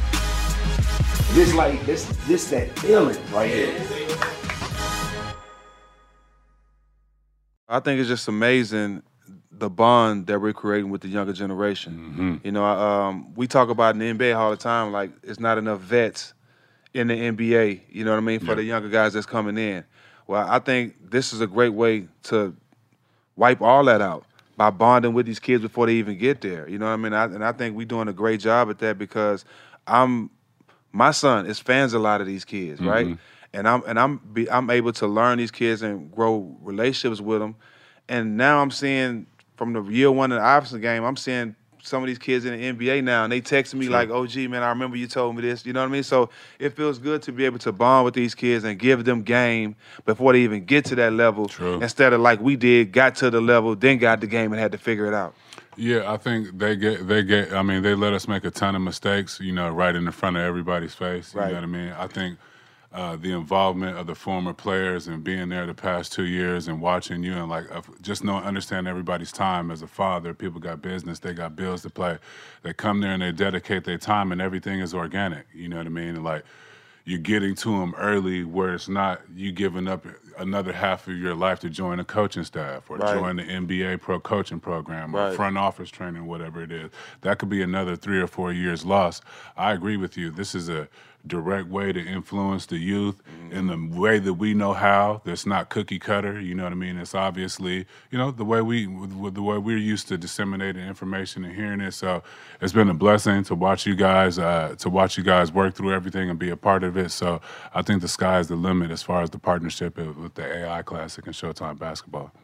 This that feeling right here. I think it's just amazing the bond that we're creating with the younger generation. You know, we talk about in the NBA all the time, like it's not enough vets in the NBA, you know what I mean, for the younger guys that's coming in. Well, I think this is a great way to wipe all that out by bonding with these kids before they even get there. You know what I mean? And I think we're doing a great job at that because my son is fans of a lot of these kids, right? And I'm able to learn these kids and grow relationships with them. And now I'm seeing from the year one of the Iverson game, I'm seeing some of these kids in the NBA now, and they texting me like, "Oh, gee, man, I remember you told me this." You know what I mean? So it feels good to be able to bond with these kids and give them game before they even get to that level. Instead of like we did, got to the level, then got the game and had to figure it out. Yeah, I think they get. I mean, they let us make a ton of mistakes, you know, right in the front of everybody's face. You know what I mean? I think the involvement of the former players and being there the past 2 years and watching you and like just understand everybody's time as a father. People got business, they got bills to pay. They come there and they dedicate their time and everything is organic. You know what I mean? And like you're getting to them early where it's not you giving up another half of your life to join a coaching staff or join the NBA pro coaching program or front office training, whatever it is. That could be another 3 or 4 years lost. I agree with you. This is a direct way to influence the youth in the way that we know how. That's not cookie cutter. You know what I mean? It's obviously, you know, the way we're used to disseminating information and hearing it. So it's been a blessing to watch you guys work through everything and be a part of it. So I think the sky is the limit as far as the partnership with the AI Classic and Showtime Basketball.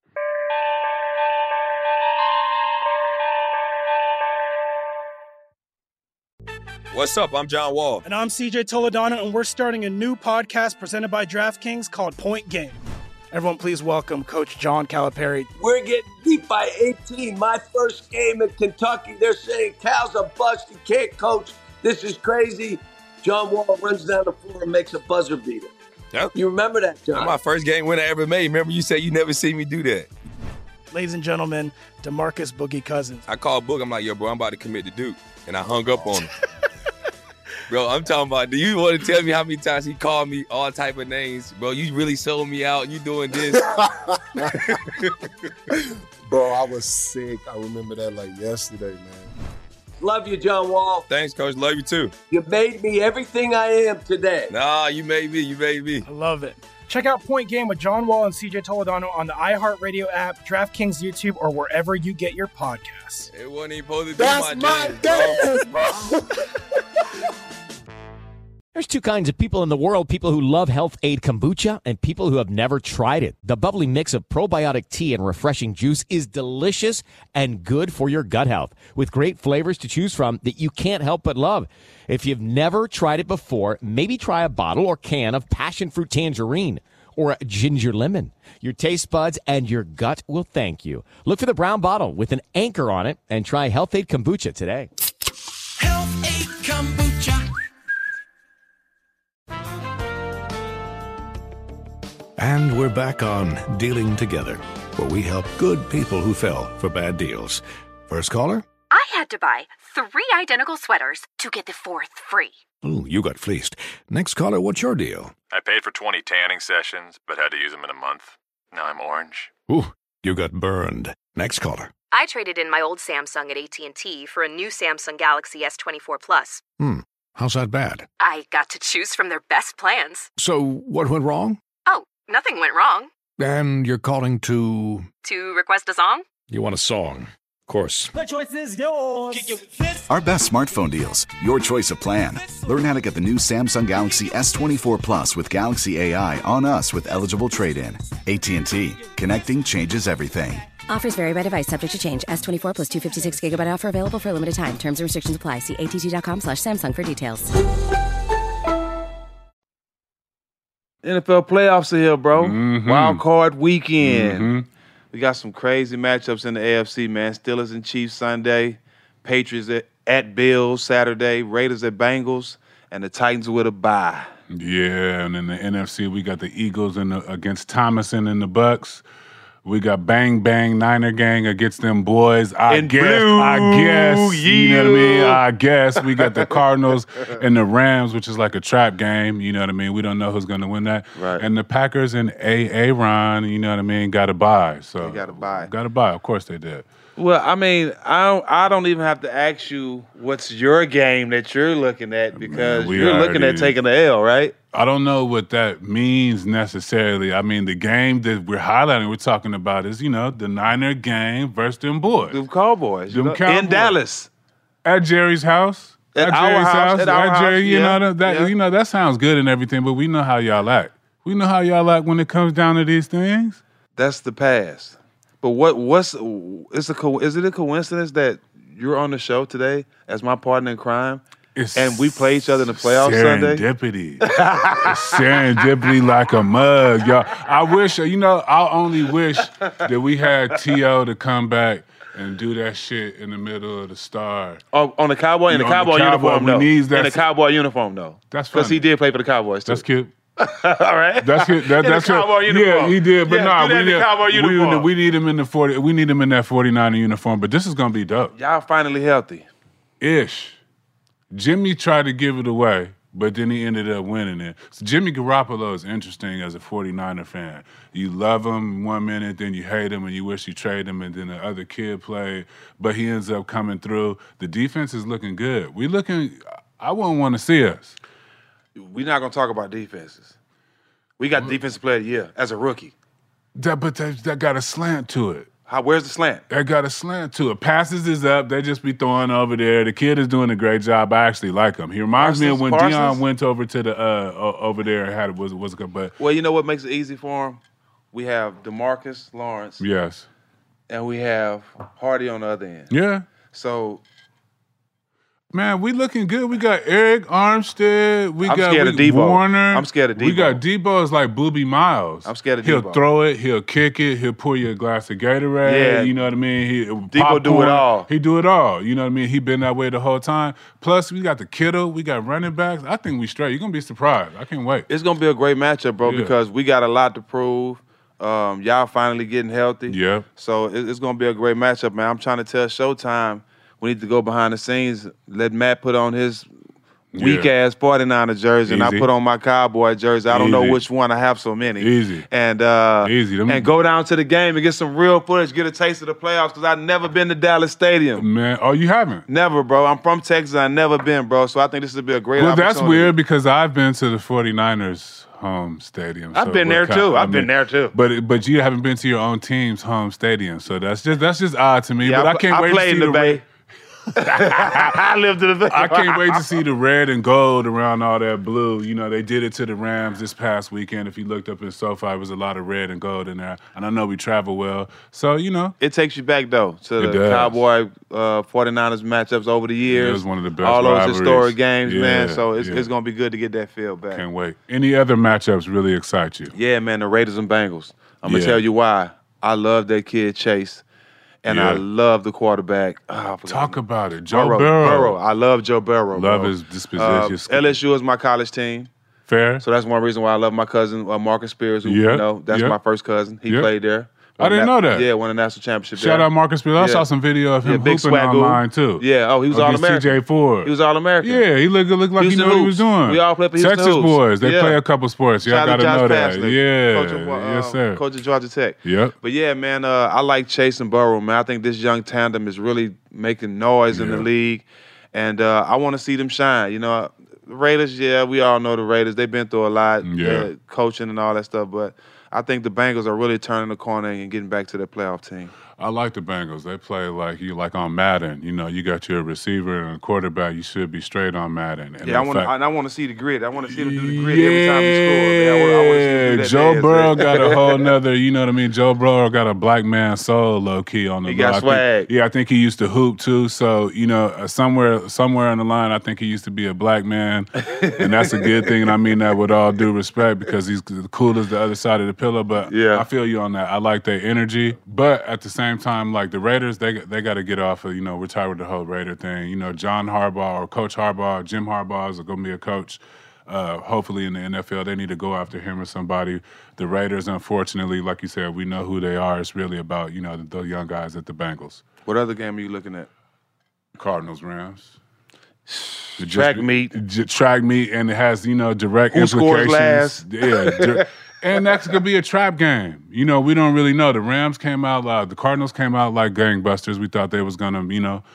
What's up? I'm John Wall. And I'm CJ Toledano, and we're starting a new podcast presented by DraftKings called Point Game. Everyone, please welcome Coach John Calipari. We're getting beat by 18. My first game in Kentucky, they're saying Cal's a bust. He can't coach. This is crazy. John Wall runs down the floor and makes a buzzer beater. Yep. You remember that, John? That's my first game win I ever made. Remember you said you never see me do that. Ladies and gentlemen, DeMarcus Boogie Cousins. I called Boog. I'm like, yo, bro, I'm about to commit to Duke. And I hung up on him. Bro, I'm talking about, do you want to tell me how many times he called me all type of names? Bro, you really sold me out. You doing this. Bro, I was sick. I remember that like yesterday, man. Love you, John Wall. Thanks, Coach. Love you, too. You made me everything I am today. Nah, you made me. You made me. I love it. Check out Point Game with John Wall and CJ Toledano on the iHeartRadio app, DraftKings YouTube, or wherever you get your podcasts. It wasn't even supposed to be That's my game, bro. There's two kinds of people in the world, people who love Health Aid Kombucha and people who have never tried it. The bubbly mix of probiotic tea and refreshing juice is delicious and good for your gut health, with great flavors to choose from that you can't help but love. If you've never tried it before, maybe try a bottle or can of passion fruit tangerine or a ginger lemon. Your taste buds and your gut will thank you. Look for the brown bottle with an anchor on it and try Health Aid Kombucha today. Health Aid Kombucha. And we're back on Dealing Together, where we help good people who fell for bad deals. First caller? I had to buy 3 identical sweaters to get the 4th free. Ooh, you got fleeced. Next caller, what's your deal? I paid for 20 tanning sessions, but had to use them in a month. Now I'm orange. Ooh, you got burned. Next caller. I traded in my old Samsung at AT&T for a new Samsung Galaxy S24 Plus. How's that bad? I got to choose from their best plans. So, what went wrong? Oh, nothing went wrong. And you're calling to... To request a song? You want a song. Of course. The choice is yours. Our best smartphone deals. Your choice of plan. Learn how to get the new Samsung Galaxy S24 Plus with Galaxy AI on us with eligible trade-in. AT&T. Connecting changes everything. Offers vary by device, subject to change. S24 plus 256 gigabyte offer available for a limited time. Terms and restrictions apply. See att.com/Samsung for details. NFL playoffs are here, bro. Wild card weekend. We got some crazy matchups in the AFC, man. Steelers and Chiefs Sunday, Patriots at Bills Saturday, Raiders at Bengals, and the Titans with a bye. Yeah, and in the NFC, we got the Eagles against Thomason and the Bucks. We got Bang Bang Niner Gang against them boys. I In guess. blue, You know what I mean? I guess. We got the Cardinals and the Rams, which is like a trap game. You know what I mean? We don't know who's going to win that. Right. And the Packers and Aaron, you know what I mean, got to buy. So They got to buy. Got to buy. Of course they did. Well, I mean, I don't even have to ask you what's your game that you're looking at because we you're looking at already- taking the L, right? I don't know what that means necessarily. I mean, the game that we're highlighting, we're talking about is, the Niner game versus them boys. Them Cowboys. Them In Cowboys. Dallas. At Jerry's house. At our Jerry's house, at our Jerry, house, yeah, yeah. That sounds good and everything, but we know how y'all act. We know how y'all act when it comes down to these things. That's the past. But is it a coincidence that you're on the show today as my partner in crime? And we play each other in the playoffs Sunday? Serendipity. It's serendipity like a mug, y'all. I wish, I only wish that we had T.O. to come back and do that shit in the middle of the star. Oh, on the Cowboy? In the On the Cowboy Cowboy, uniform, we though. needs that In the Cowboy uniform, though. That's Because funny. he did play for the Cowboys, too. That's cute. All right. That's good. In the Cowboy uniform. Yeah, he did. But Yeah, do that in the Cowboy uniform. we need him in the 40. We need him in that 49er uniform. But this is gonna be dope. Y'all finally healthy. Ish. Jimmy tried to give it away, but then he ended up winning it. So Jimmy Garoppolo is interesting as a 49er fan. You love him 1 minute, then you hate him, and you wish you trade him, and then the other kid played, but he ends up coming through. The defense is looking good. I wouldn't want to see us. We're not going to talk about defenses. We got defensive player of the year as a rookie. But that got a slant to it. Where's the slant? That got a slant to it. Passes is up. They just be throwing over there. The kid is doing a great job. I actually like him. He reminds me of when Deion went over to the over there and had was good. But well, you know what makes it easy for him? We have DeMarcus Lawrence. Yes. And we have Hardy on the other end. Yeah. So. Man, we looking good. We got Eric Armstead. I'm scared of Debo. Warner. I'm scared of Debo. We got Debo is like Boobie Miles. I'm scared of He'll Debo. throw it. He'll kick it. He'll pour you a glass of Gatorade. Yeah. You know what I mean? Debo do it all. He do it all. You know what I mean? He been that way the whole time. Plus, we got the Kittle. We got running backs. I think we straight. You're going to be surprised. I can't wait. It's going to be a great matchup, bro, because we got a lot to prove. Y'all finally getting healthy. Yeah. So it's going to be a great matchup, man. I'm trying to tell Showtime we need to go behind the scenes, let Matt put on his weak-ass 49er jersey, and I put on my Cowboy jersey. I don't know which one. I have so many. Easy. And Easy. And go down to the game and get some real footage, get a taste of the playoffs, because I've never been to Dallas Stadium. Man, oh, you haven't? Never, bro. I'm from Texas. I've never been, bro. So I think this would be a great opportunity. That's weird because I've been to the 49ers home stadium. I've been there too. I've been there too. But you haven't been to your own team's home stadium, so that's just odd to me. Yeah, but I can't wait to played see in the Bay. I lived in the Bay. I can't wait to see the red and gold around all that blue. You know, they did it to the Rams this past weekend. If you looked up in SoFi, it was a lot of red and gold in there. And I know we travel well. So, It takes you back, though, to the Cowboy 49ers matchups over the years. It was one of the best all those rivalries. historic games, man. Yeah, So it's going to be good to get that feel back. Can't wait. Any other matchups really excite you? Yeah, man, the Raiders and Bengals. I'm going to tell you why. I love that kid, Chase. And I love the quarterback. Talk about it. Joe Burrow. Burrow. I love Joe Burrow. Love bro. his disposition. LSU is my college team. Fair. So that's one reason why I love my cousin, Marcus Spears, who, that's my first cousin. He played there. I didn't know that. Yeah, won a national championship Shout there. out Marcus Spears. I saw some video of him big hooping swagoo. online, too. Yeah, he was All-American. CJ Ford. He was All-American. Yeah, he looked like he knew what he was doing. We all play for Houston Texas Hoops. boys. They Yeah. play a couple sports. Y'all Shout got out to Josh know that. Pastner, Yeah. coach of, Yes, sir. Coach of Georgia Tech. Yep. But yeah, man, I like Chase and Burrow, man. I think this young tandem is really making noise in the league. And I want to see them shine. You know, the Raiders, we all know the Raiders. They've been through a lot, coaching and all that stuff. But I think the Bengals are really turning the corner and getting back to their playoff team. I like the Bengals. They play like on Madden. You know, you got your receiver and a quarterback. You should be straight on Madden. And I want to see the grid. I want to see them do the grid every time he scores. I want to see them do that. Joe dance, Burrow man. got a whole nother, you know what I mean? Joe Burrow got a black man soul low key on the He got swag. I think he used to hoop too. So, somewhere on the line, I think he used to be a black man. And that's a good thing. And I mean that with all due respect because he's cool as the other side of the pillow. But I feel you on that. I like their energy. But at the same time, like the Raiders, they got to get off of, retire with the whole Raider thing. John Harbaugh or Coach Harbaugh, Jim Harbaugh is going to be a coach. hopefully in the NFL, they need to go after him or somebody. The Raiders, unfortunately, like you said, we know who they are. It's really about, the young guys at the Bengals. What other game are you looking at? Cardinals, Rams. Track meet, and it has direct Who implications. scores last? Yeah, and that's gonna be a trap game. We don't really know. The Rams came out, the Cardinals came out like gangbusters. We thought they was gonna,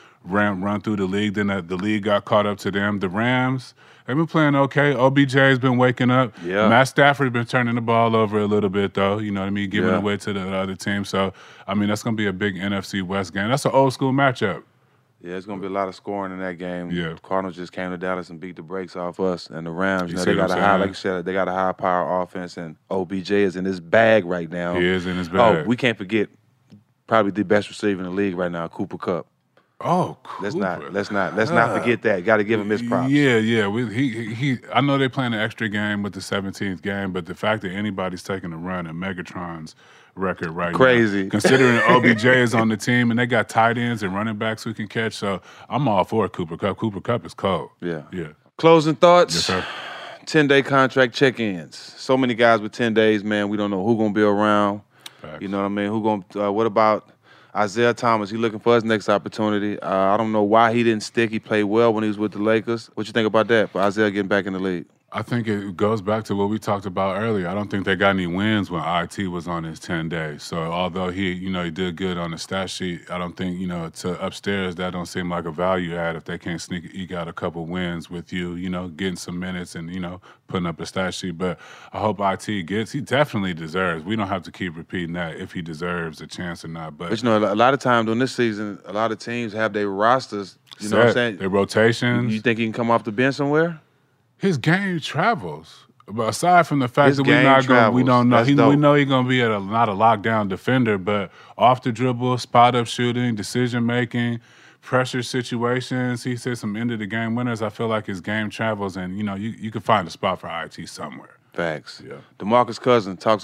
run through the league. Then the league got caught up to them. The Rams, they've been playing okay. OBJ's been waking up. Yeah. Matt Stafford's been turning the ball over a little bit though. You know what I mean? Giving Yeah. away to the other team. So that's gonna be a big NFC West game. That's an old school matchup. Yeah, it's going to be a lot of scoring in that game. Yeah. The Cardinals just came to Dallas and beat the brakes off us. And the Rams, You they see got what a I'm high, saying? like you said, they got a high power offense, and OBJ is in his bag right now. He is in his bag. Oh, we can't forget probably the best receiver in the league right now, Cooper Kupp. Oh, Let's not forget that. Got to give him his props. Yeah. He. I know they're playing an extra game with the 17th game, but the fact that anybody's taking a run at Megatron's record right Crazy. now, considering OBJ is on the team and they got tight ends and running backs who can catch, so I'm all for Cooper Kupp. Cooper Kupp is cold. Yeah. Yeah. Closing thoughts. Yes, sir. 10-day contract check-ins. So many guys with 10 days, man. We don't know who's going to be around. Facts. You know what I mean? What about Isaiah Thomas? He looking for his next opportunity. I don't know why he didn't stick. He played well when he was with the Lakers. What you think about that, for Isaiah getting back in the league? I think it goes back to what we talked about earlier. I don't think they got any wins when IT was on his 10 days. So although he did good on the stat sheet, I don't think, to upstairs, that don't seem like a value add if they can't eke out a couple wins with you, getting some minutes and, putting up a stat sheet. But I hope IT he definitely deserves. We don't have to keep repeating that if he deserves a chance or not. But a lot of times during this season, a lot of teams have their rosters, you know what I'm saying? Their rotations. You think he can come off the bench somewhere? His game travels. But aside from the fact His that game we don't know, travels. That's dope. we know he's gonna be not a lockdown defender, but off the dribble, spot up shooting, decision making, pressure situations. He said some end of the game winners. I feel like his game travels, and you can find a spot for IT somewhere. Facts. Yeah. DeMarcus Cousins talks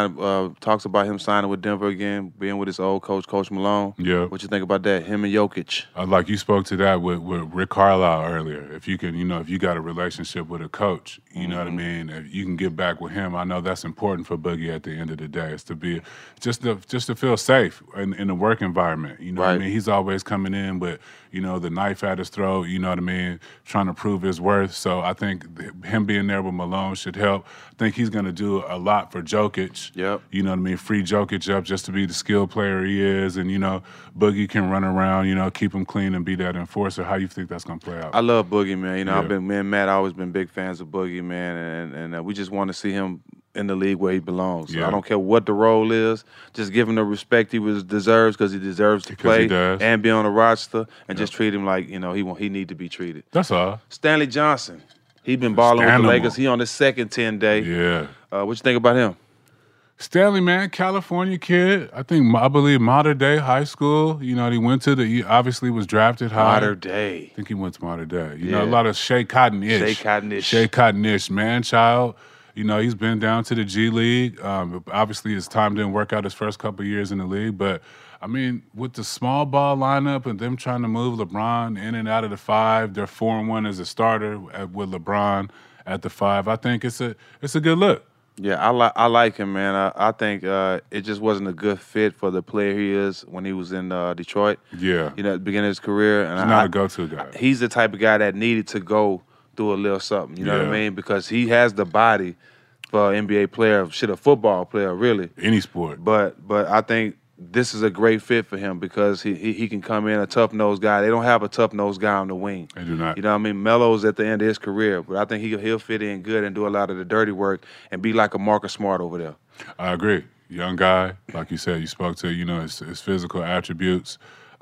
about him signing with Denver again, being with his old coach, Coach Malone. Yeah. What you think about that? Him and Jokic. Like you spoke to that with Rick Carlisle earlier. If you can, if you got a relationship with a coach, you know what I mean. If you can get back with him, I know that's important for Boogie at the end of the day. It's to be just to feel safe in the work environment. You know what I mean. He's always coming in with the knife at his throat. You know what I mean, trying to prove his worth. So I think him being there with Malone should help. I think he's going to do a lot for Jokic. Yep. You know what I mean? Free Jokic up just to be the skilled player he is. And, Boogie can run around, keep him clean and be that enforcer. How you think that's going to play out? I love Boogie, man. Yeah. Me and Matt always been big fans of Boogie, man. And we just want to see him in the league where he belongs. So Yeah. I don't care what the role is. Just give him the respect he deserves because he deserves to play he does. and be on the roster and just treat him like, he need to be treated. That's all. Stanley Johnson. He been balling with the Animal. Lakers. He on his second 10-day. Yeah. What you think about him? Stanley, man, California kid. I believe Mater Dei High School. He went to he obviously was drafted high. Mater Dei. I think he went to Mater Dei. Yeah. A lot of Shea Cotton-ish. Shea Cotton-ish. Man-child. He's been down to the G League. Obviously, his time didn't work out his first couple years in the league, but with the small ball lineup and them trying to move LeBron in and out of the 5, they're 4-1 as a starter with LeBron at the 5. I think it's a good look. Yeah, I like him, man. I think it just wasn't a good fit for the player he is when he was in Detroit. Yeah. At the beginning of his career. And He's not a go-to guy. He's the type of guy that needed to go through a little something. You know what I Yeah. mean? Because he has the body for an NBA player, a football player, really. Any sport. But I think this is a great fit for him because he can come in a tough-nosed guy. They don't have a tough-nosed guy on the wing. They do not. You know what I mean? Melo's at the end of his career, but I think he'll fit in good and do a lot of the dirty work and be like a Marcus Smart over there. I agree. Young guy, like you said, you spoke to his physical attributes.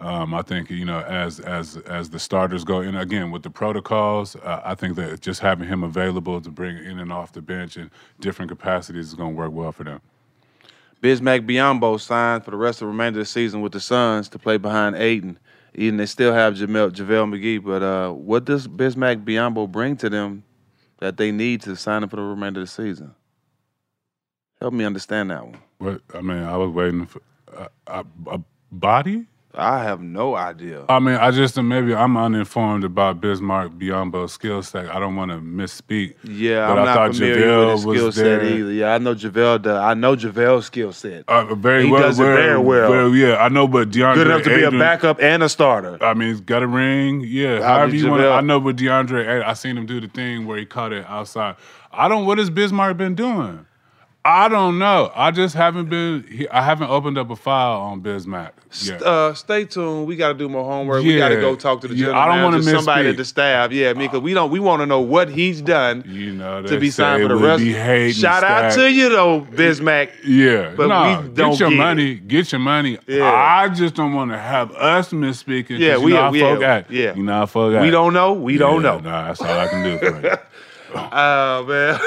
I think as the starters go in again with the protocols, I think that just having him available to bring in and off the bench in different capacities is going to work well for them. Bismack Biyombo signed for the rest of the remainder of the season with the Suns to play behind Ayton. Even they still have JaVale McGee, but what does Bismack Biyombo bring to them that they need to sign him for the remainder of the season? Help me understand that one. I was waiting for a body. I have no idea. I mean, maybe I'm uninformed about Bismarck Biyombo's skill set. I don't want to misspeak. Yeah, but I'm I not thought familiar JaVale with his skill was set there. either. Yeah, I know JaVale's skill set. Very he well. does it very well. Yeah, I know, but DeAndre Good enough to be a Ayton- backup and a starter. I mean, he's got a ring. Yeah, however you want. I know with DeAndre, I seen him do the thing where he caught it outside. What has Bismarck been doing? I don't know. I just haven't I haven't opened up a file on Bismarck yet. Stay tuned. We got to do more homework. We got to go talk to the general I don't want to manager, somebody misspeak. at the staff. Yeah, because we want to know what he's done to be signed for the rest. Shout out to you though, Bismack. Yeah, but we don't get your money. Get your money. Yeah. I just don't want to have us misspeaking. Yeah, you know how folk act. Yeah, you know how folk act. We don't know. We don't know. Nah, that's all I can do for you. Oh man,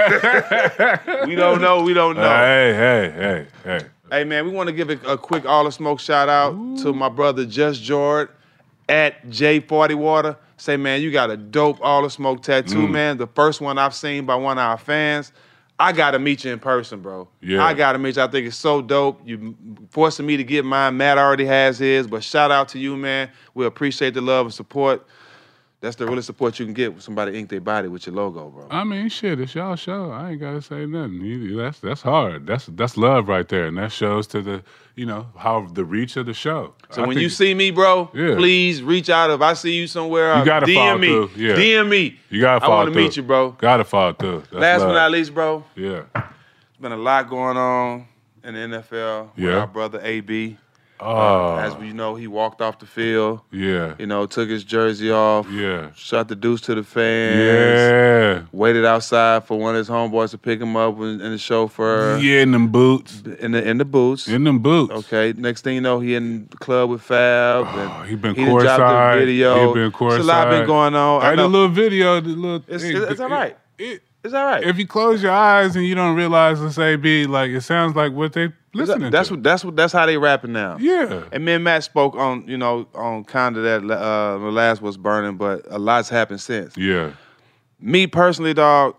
we don't know. We don't know. Hey. Hey man, we want to give a quick All the Smoke shout out to my brother Just Jordan at J40 Water. Say man, you got a dope All the Smoke tattoo, man. The first one I've seen by one of our fans. I gotta meet you in person, bro. Yeah. I gotta meet you. I think it's so dope. You forcing me to get mine. Matt already has his, but shout out to you, man. We appreciate the love and support. That's the realest support you can get when somebody ink their body with your logo, bro. I mean, shit, it's y'all show. I ain't gotta say nothing. That's hard. That's love right there, and that shows to the how the reach of the show. So when you see me, bro, please reach out. If I see you somewhere, you gotta follow DM me. through. Yeah. DM me. You gotta follow I want to through. meet you, bro. Gotta follow through. That's Last love. but not least, bro. Yeah. There's been a lot going on in the NFL with our brother AB. As we know, he walked off the field. Yeah. Took his jersey off. Yeah. Shot the deuce to the fans. Yeah. Waited outside for one of his homeboys to pick him up in the chauffeur. Yeah, in them boots. In the boots. In them boots. Okay. Next thing you know, he in the club with Fab. He been he done dropped courtside. the video. He been courtside. It's a lot been going on. Hey, the little video, the little It's all right. It's all right. If you close your eyes and you don't realize it's AB, like it sounds like what they listening to. That's how they rapping now. Yeah. And me and Matt spoke on kind of that the last was burning, but a lot's happened since. Yeah. Me personally, dog,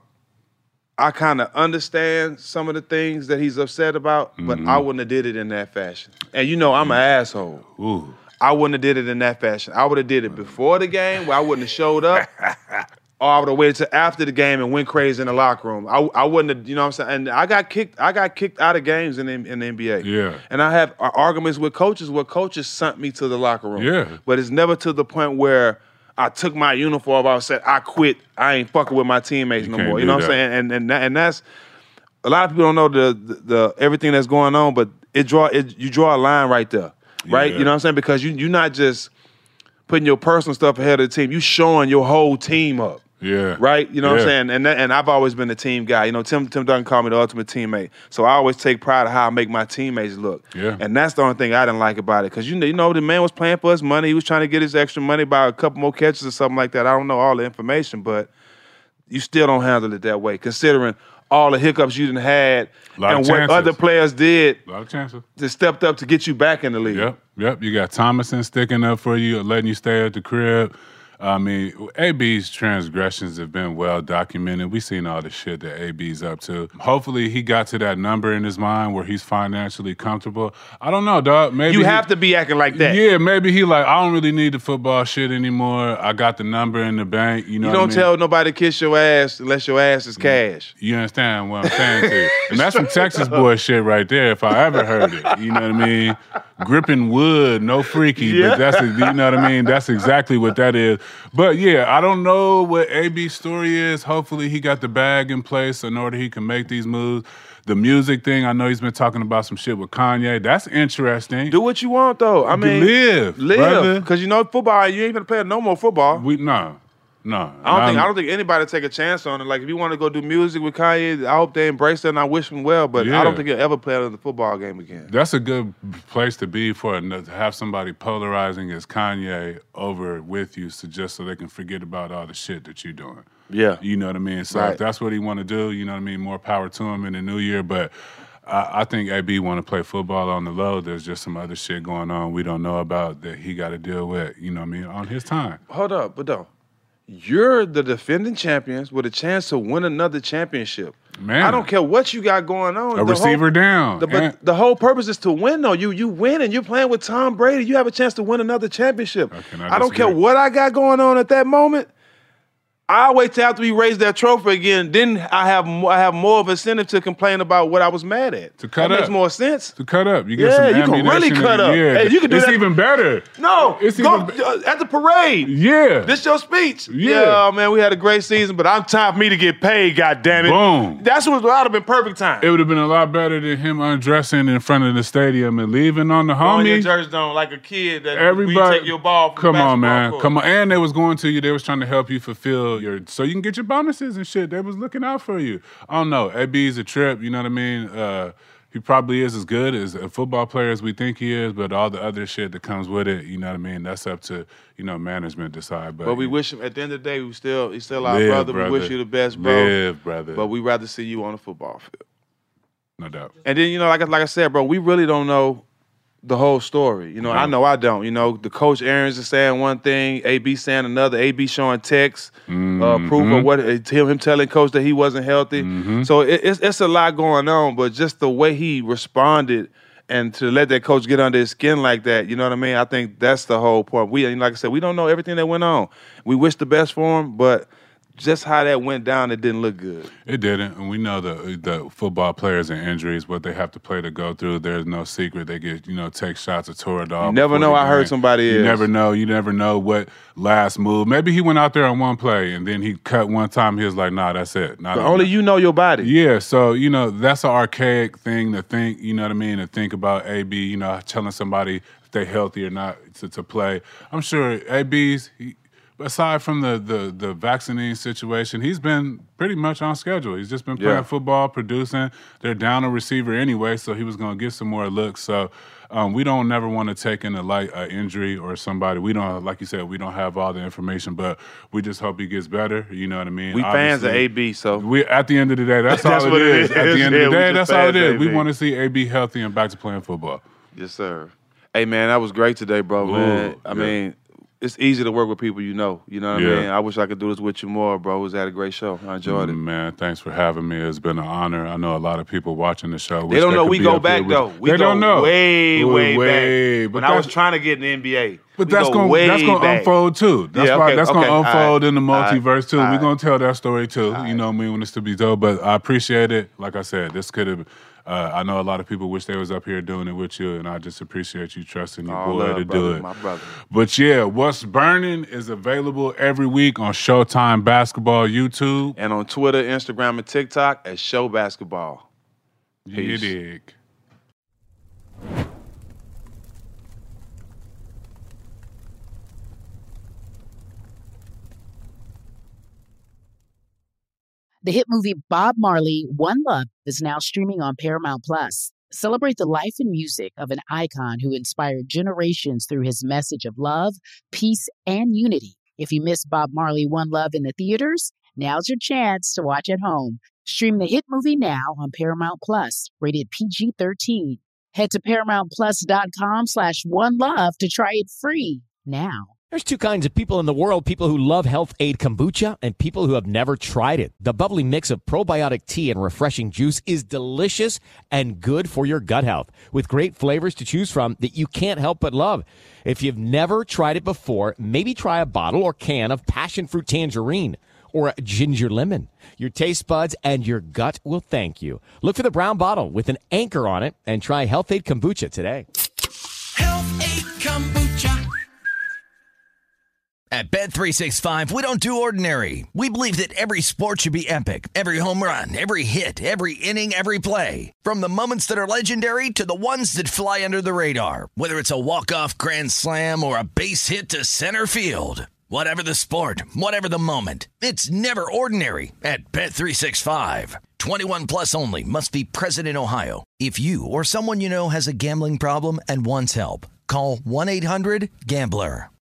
I kind of understand some of the things that he's upset about, but I wouldn't have did it in that fashion. And I'm an asshole. Ooh. I wouldn't have did it in that fashion. I would have did it before the game where I wouldn't have showed up. Or I would have waited till after the game and went crazy in the locker room. I wouldn't have, you know what I'm saying? And I got kicked out of games in the NBA. Yeah. And I have arguments with coaches where coaches sent me to the locker room. Yeah. But it's never to the point where I took my uniform off and said, I quit. I ain't fucking with my teammates no more. You know what I'm saying? And that's a lot of people don't know the everything that's going on, but you draw a line right there. Right? Yeah. You know what I'm saying? Because you're not just putting your personal stuff ahead of the team. You showing your whole team up. Yeah. Right? You know what I'm saying? And I've always been a team guy. Tim Duncan called me the ultimate teammate. So I always take pride of how I make my teammates look. Yeah. And that's the only thing I didn't like about it. Because, the man was playing for his money. He was trying to get his extra money by a couple more catches or something like that. I don't know all the information, but you still don't handle it that way, considering all the hiccups you done had and what other players did. A lot of chances. That stepped up to get you back in the league. Yep. You got Thomason sticking up for you, letting you stay at the crib. I mean, AB's transgressions have been well documented. We've seen all the shit that AB's up to. Hopefully, he got to that number in his mind where he's financially comfortable. I don't know, dog. Maybe you have to be acting like that. Yeah, maybe he like, I don't really need the football shit anymore. I got the number in the bank. You know, you don't tell nobody to kiss your ass unless your ass is cash. You understand what I'm saying to you? And that's some Texas boy shit right there, if I ever heard it. You know what I mean? Gripping wood, no freaky, but that's, you know what I mean? That's exactly what that is. But yeah, I don't know what AB's story is. Hopefully he got the bag in place in order he can make these moves. The music thing, I know he's been talking about some shit with Kanye. That's interesting. Do what you want, though. I mean, live. Because football, you ain't gonna play no more football. No. I don't think anybody take a chance on it. Like, if you want to go do music with Kanye, I hope they embrace it and I wish them well. But I don't think he'll ever play another football game again. That's a good place to be to have somebody polarizing as Kanye over with you, just so they can forget about all the shit that you're doing. Yeah. You know what I mean? So if that's what he want to do, you know what I mean? More power to him in the new year. But I think AB want to play football on the low. There's just some other shit going on we don't know about that he got to deal with, you know what I mean, on his time. Hold up, but though. You're the defending champions with a chance to win another championship. Man. I don't care what you got going on. A receiver down. But the whole purpose is to win, though. You win, and you're playing with Tom Brady. You have a chance to win another championship. I don't care what I got going on at that moment. I'll wait till after we raise that trophy again. Then I have more of an incentive to complain about what I I was mad at. To cut that up. makes more sense. To cut up. You get some you can really cut up. Yeah. Hey, you can do it's that. even better. No, it's go at the parade. Yeah. This your speech. Yeah. Man, we had a great season, but I'm time for me to get paid, goddammit. Boom. That's what would have been perfect time. It would have been a lot better than him undressing in front of the stadium and leaving on the Throwing your homie. jersey on like a kid that Everybody, we take your ball from come the on, man, court. come on. And they was going to you. They was trying to help you fulfill so you can get your bonuses and shit. They was looking out for you. I don't know. AB's a trip. You know what I mean? He probably is as good as a football player as we think he is, but all the other shit that comes with it, you know what I mean? That's up to management decide. But we wish him. At the end of the day, he's still our Live, brother. We wish you the best, bro. Live, brother. But we'd rather see you on the football field. No doubt. And then like I said, bro, we really don't know the whole story. I know I don't. The coach Aaron's is saying one thing, AB saying another. AB showing text, proof of what him telling coach that he wasn't healthy. So it's a lot going on. But just the way he responded and to let that coach get under his skin like that, you know what I mean? I think that's the whole point. Like I said, we don't know everything that went on. We wish the best for him, but just how that went down, it didn't look good. It didn't, and we know the football players and injuries, what they have to play to go through. There's no secret. They get, take shots of Toradol. You never know. I heard somebody You never know. You never know what last move. Maybe he went out there on one play, and then he cut one time. He was like, nah, that's it. But only you know your body. Yeah, so, that's an archaic thing to think, you know what I mean, to think about AB, telling somebody if they're healthy or not to play. I'm sure AB's... Aside from the vaccinating situation, he's been pretty much on schedule. He's just been playing football, producing. They're down a receiver anyway, so he was going to get some more looks. So we don't never want to take in an injury or somebody. We don't, like you said, we don't have all the information, but we just hope he gets better. You know what I mean? We fans of AB, so we at the end of the day, that's all it is. At the end of the day, that's all it is. We want to see AB healthy and back to playing football. Yes, sir. Hey, man, that was great today, bro. Man, I mean. It's easy to work with people you know. You know what I mean? I wish I could do this with you more, bro. It was a great show. I enjoyed it. Man, thanks for having me. It's been an honor. I know a lot of people watching the show. They don't know we go back, though. We don't know. Way back. When I was trying to get in the NBA. But that's going to unfold, too. That's going to unfold in the multiverse, too. We're going to tell that story, too. You know what I mean? When it's to be told. But I appreciate it. Like I said, this could have... I know a lot of people wish they was up here doing it with you, and I just appreciate you trusting your boy to do it. My brother. But yeah, What's Burning is available every week on Showtime Basketball YouTube. And on Twitter, Instagram, and TikTok at Show Basketball. You dig. The hit movie Bob Marley, One Love is now streaming on Paramount Plus. Celebrate the life and music of an icon who inspired generations through his message of love, peace, and unity. If you missed Bob Marley, One Love in the theaters, now's your chance to watch at home. Stream the hit movie now on Paramount Plus, rated PG-13. Head to ParamountPlus.com/OneLove to try it free now. There's two kinds of people in the world, people who love Health Aid Kombucha and people who have never tried it. The bubbly mix of probiotic tea and refreshing juice is delicious and good for your gut health, with great flavors to choose from that you can't help but love. If you've never tried it before, maybe try a bottle or can of passion fruit tangerine or ginger lemon. Your taste buds and your gut will thank you. Look for the brown bottle with an anchor on it and try Health Aid Kombucha today. Health Aid Kombucha. At Bet365, we don't do ordinary. We believe that every sport should be epic. Every home run, every hit, every inning, every play. From the moments that are legendary to the ones that fly under the radar. Whether it's a walk-off grand slam or a base hit to center field. Whatever the sport, whatever the moment, it's never ordinary at Bet365. 21 plus only. Must be present in Ohio. If you or someone you know has a gambling problem and wants help, call 1-800-GAMBLER.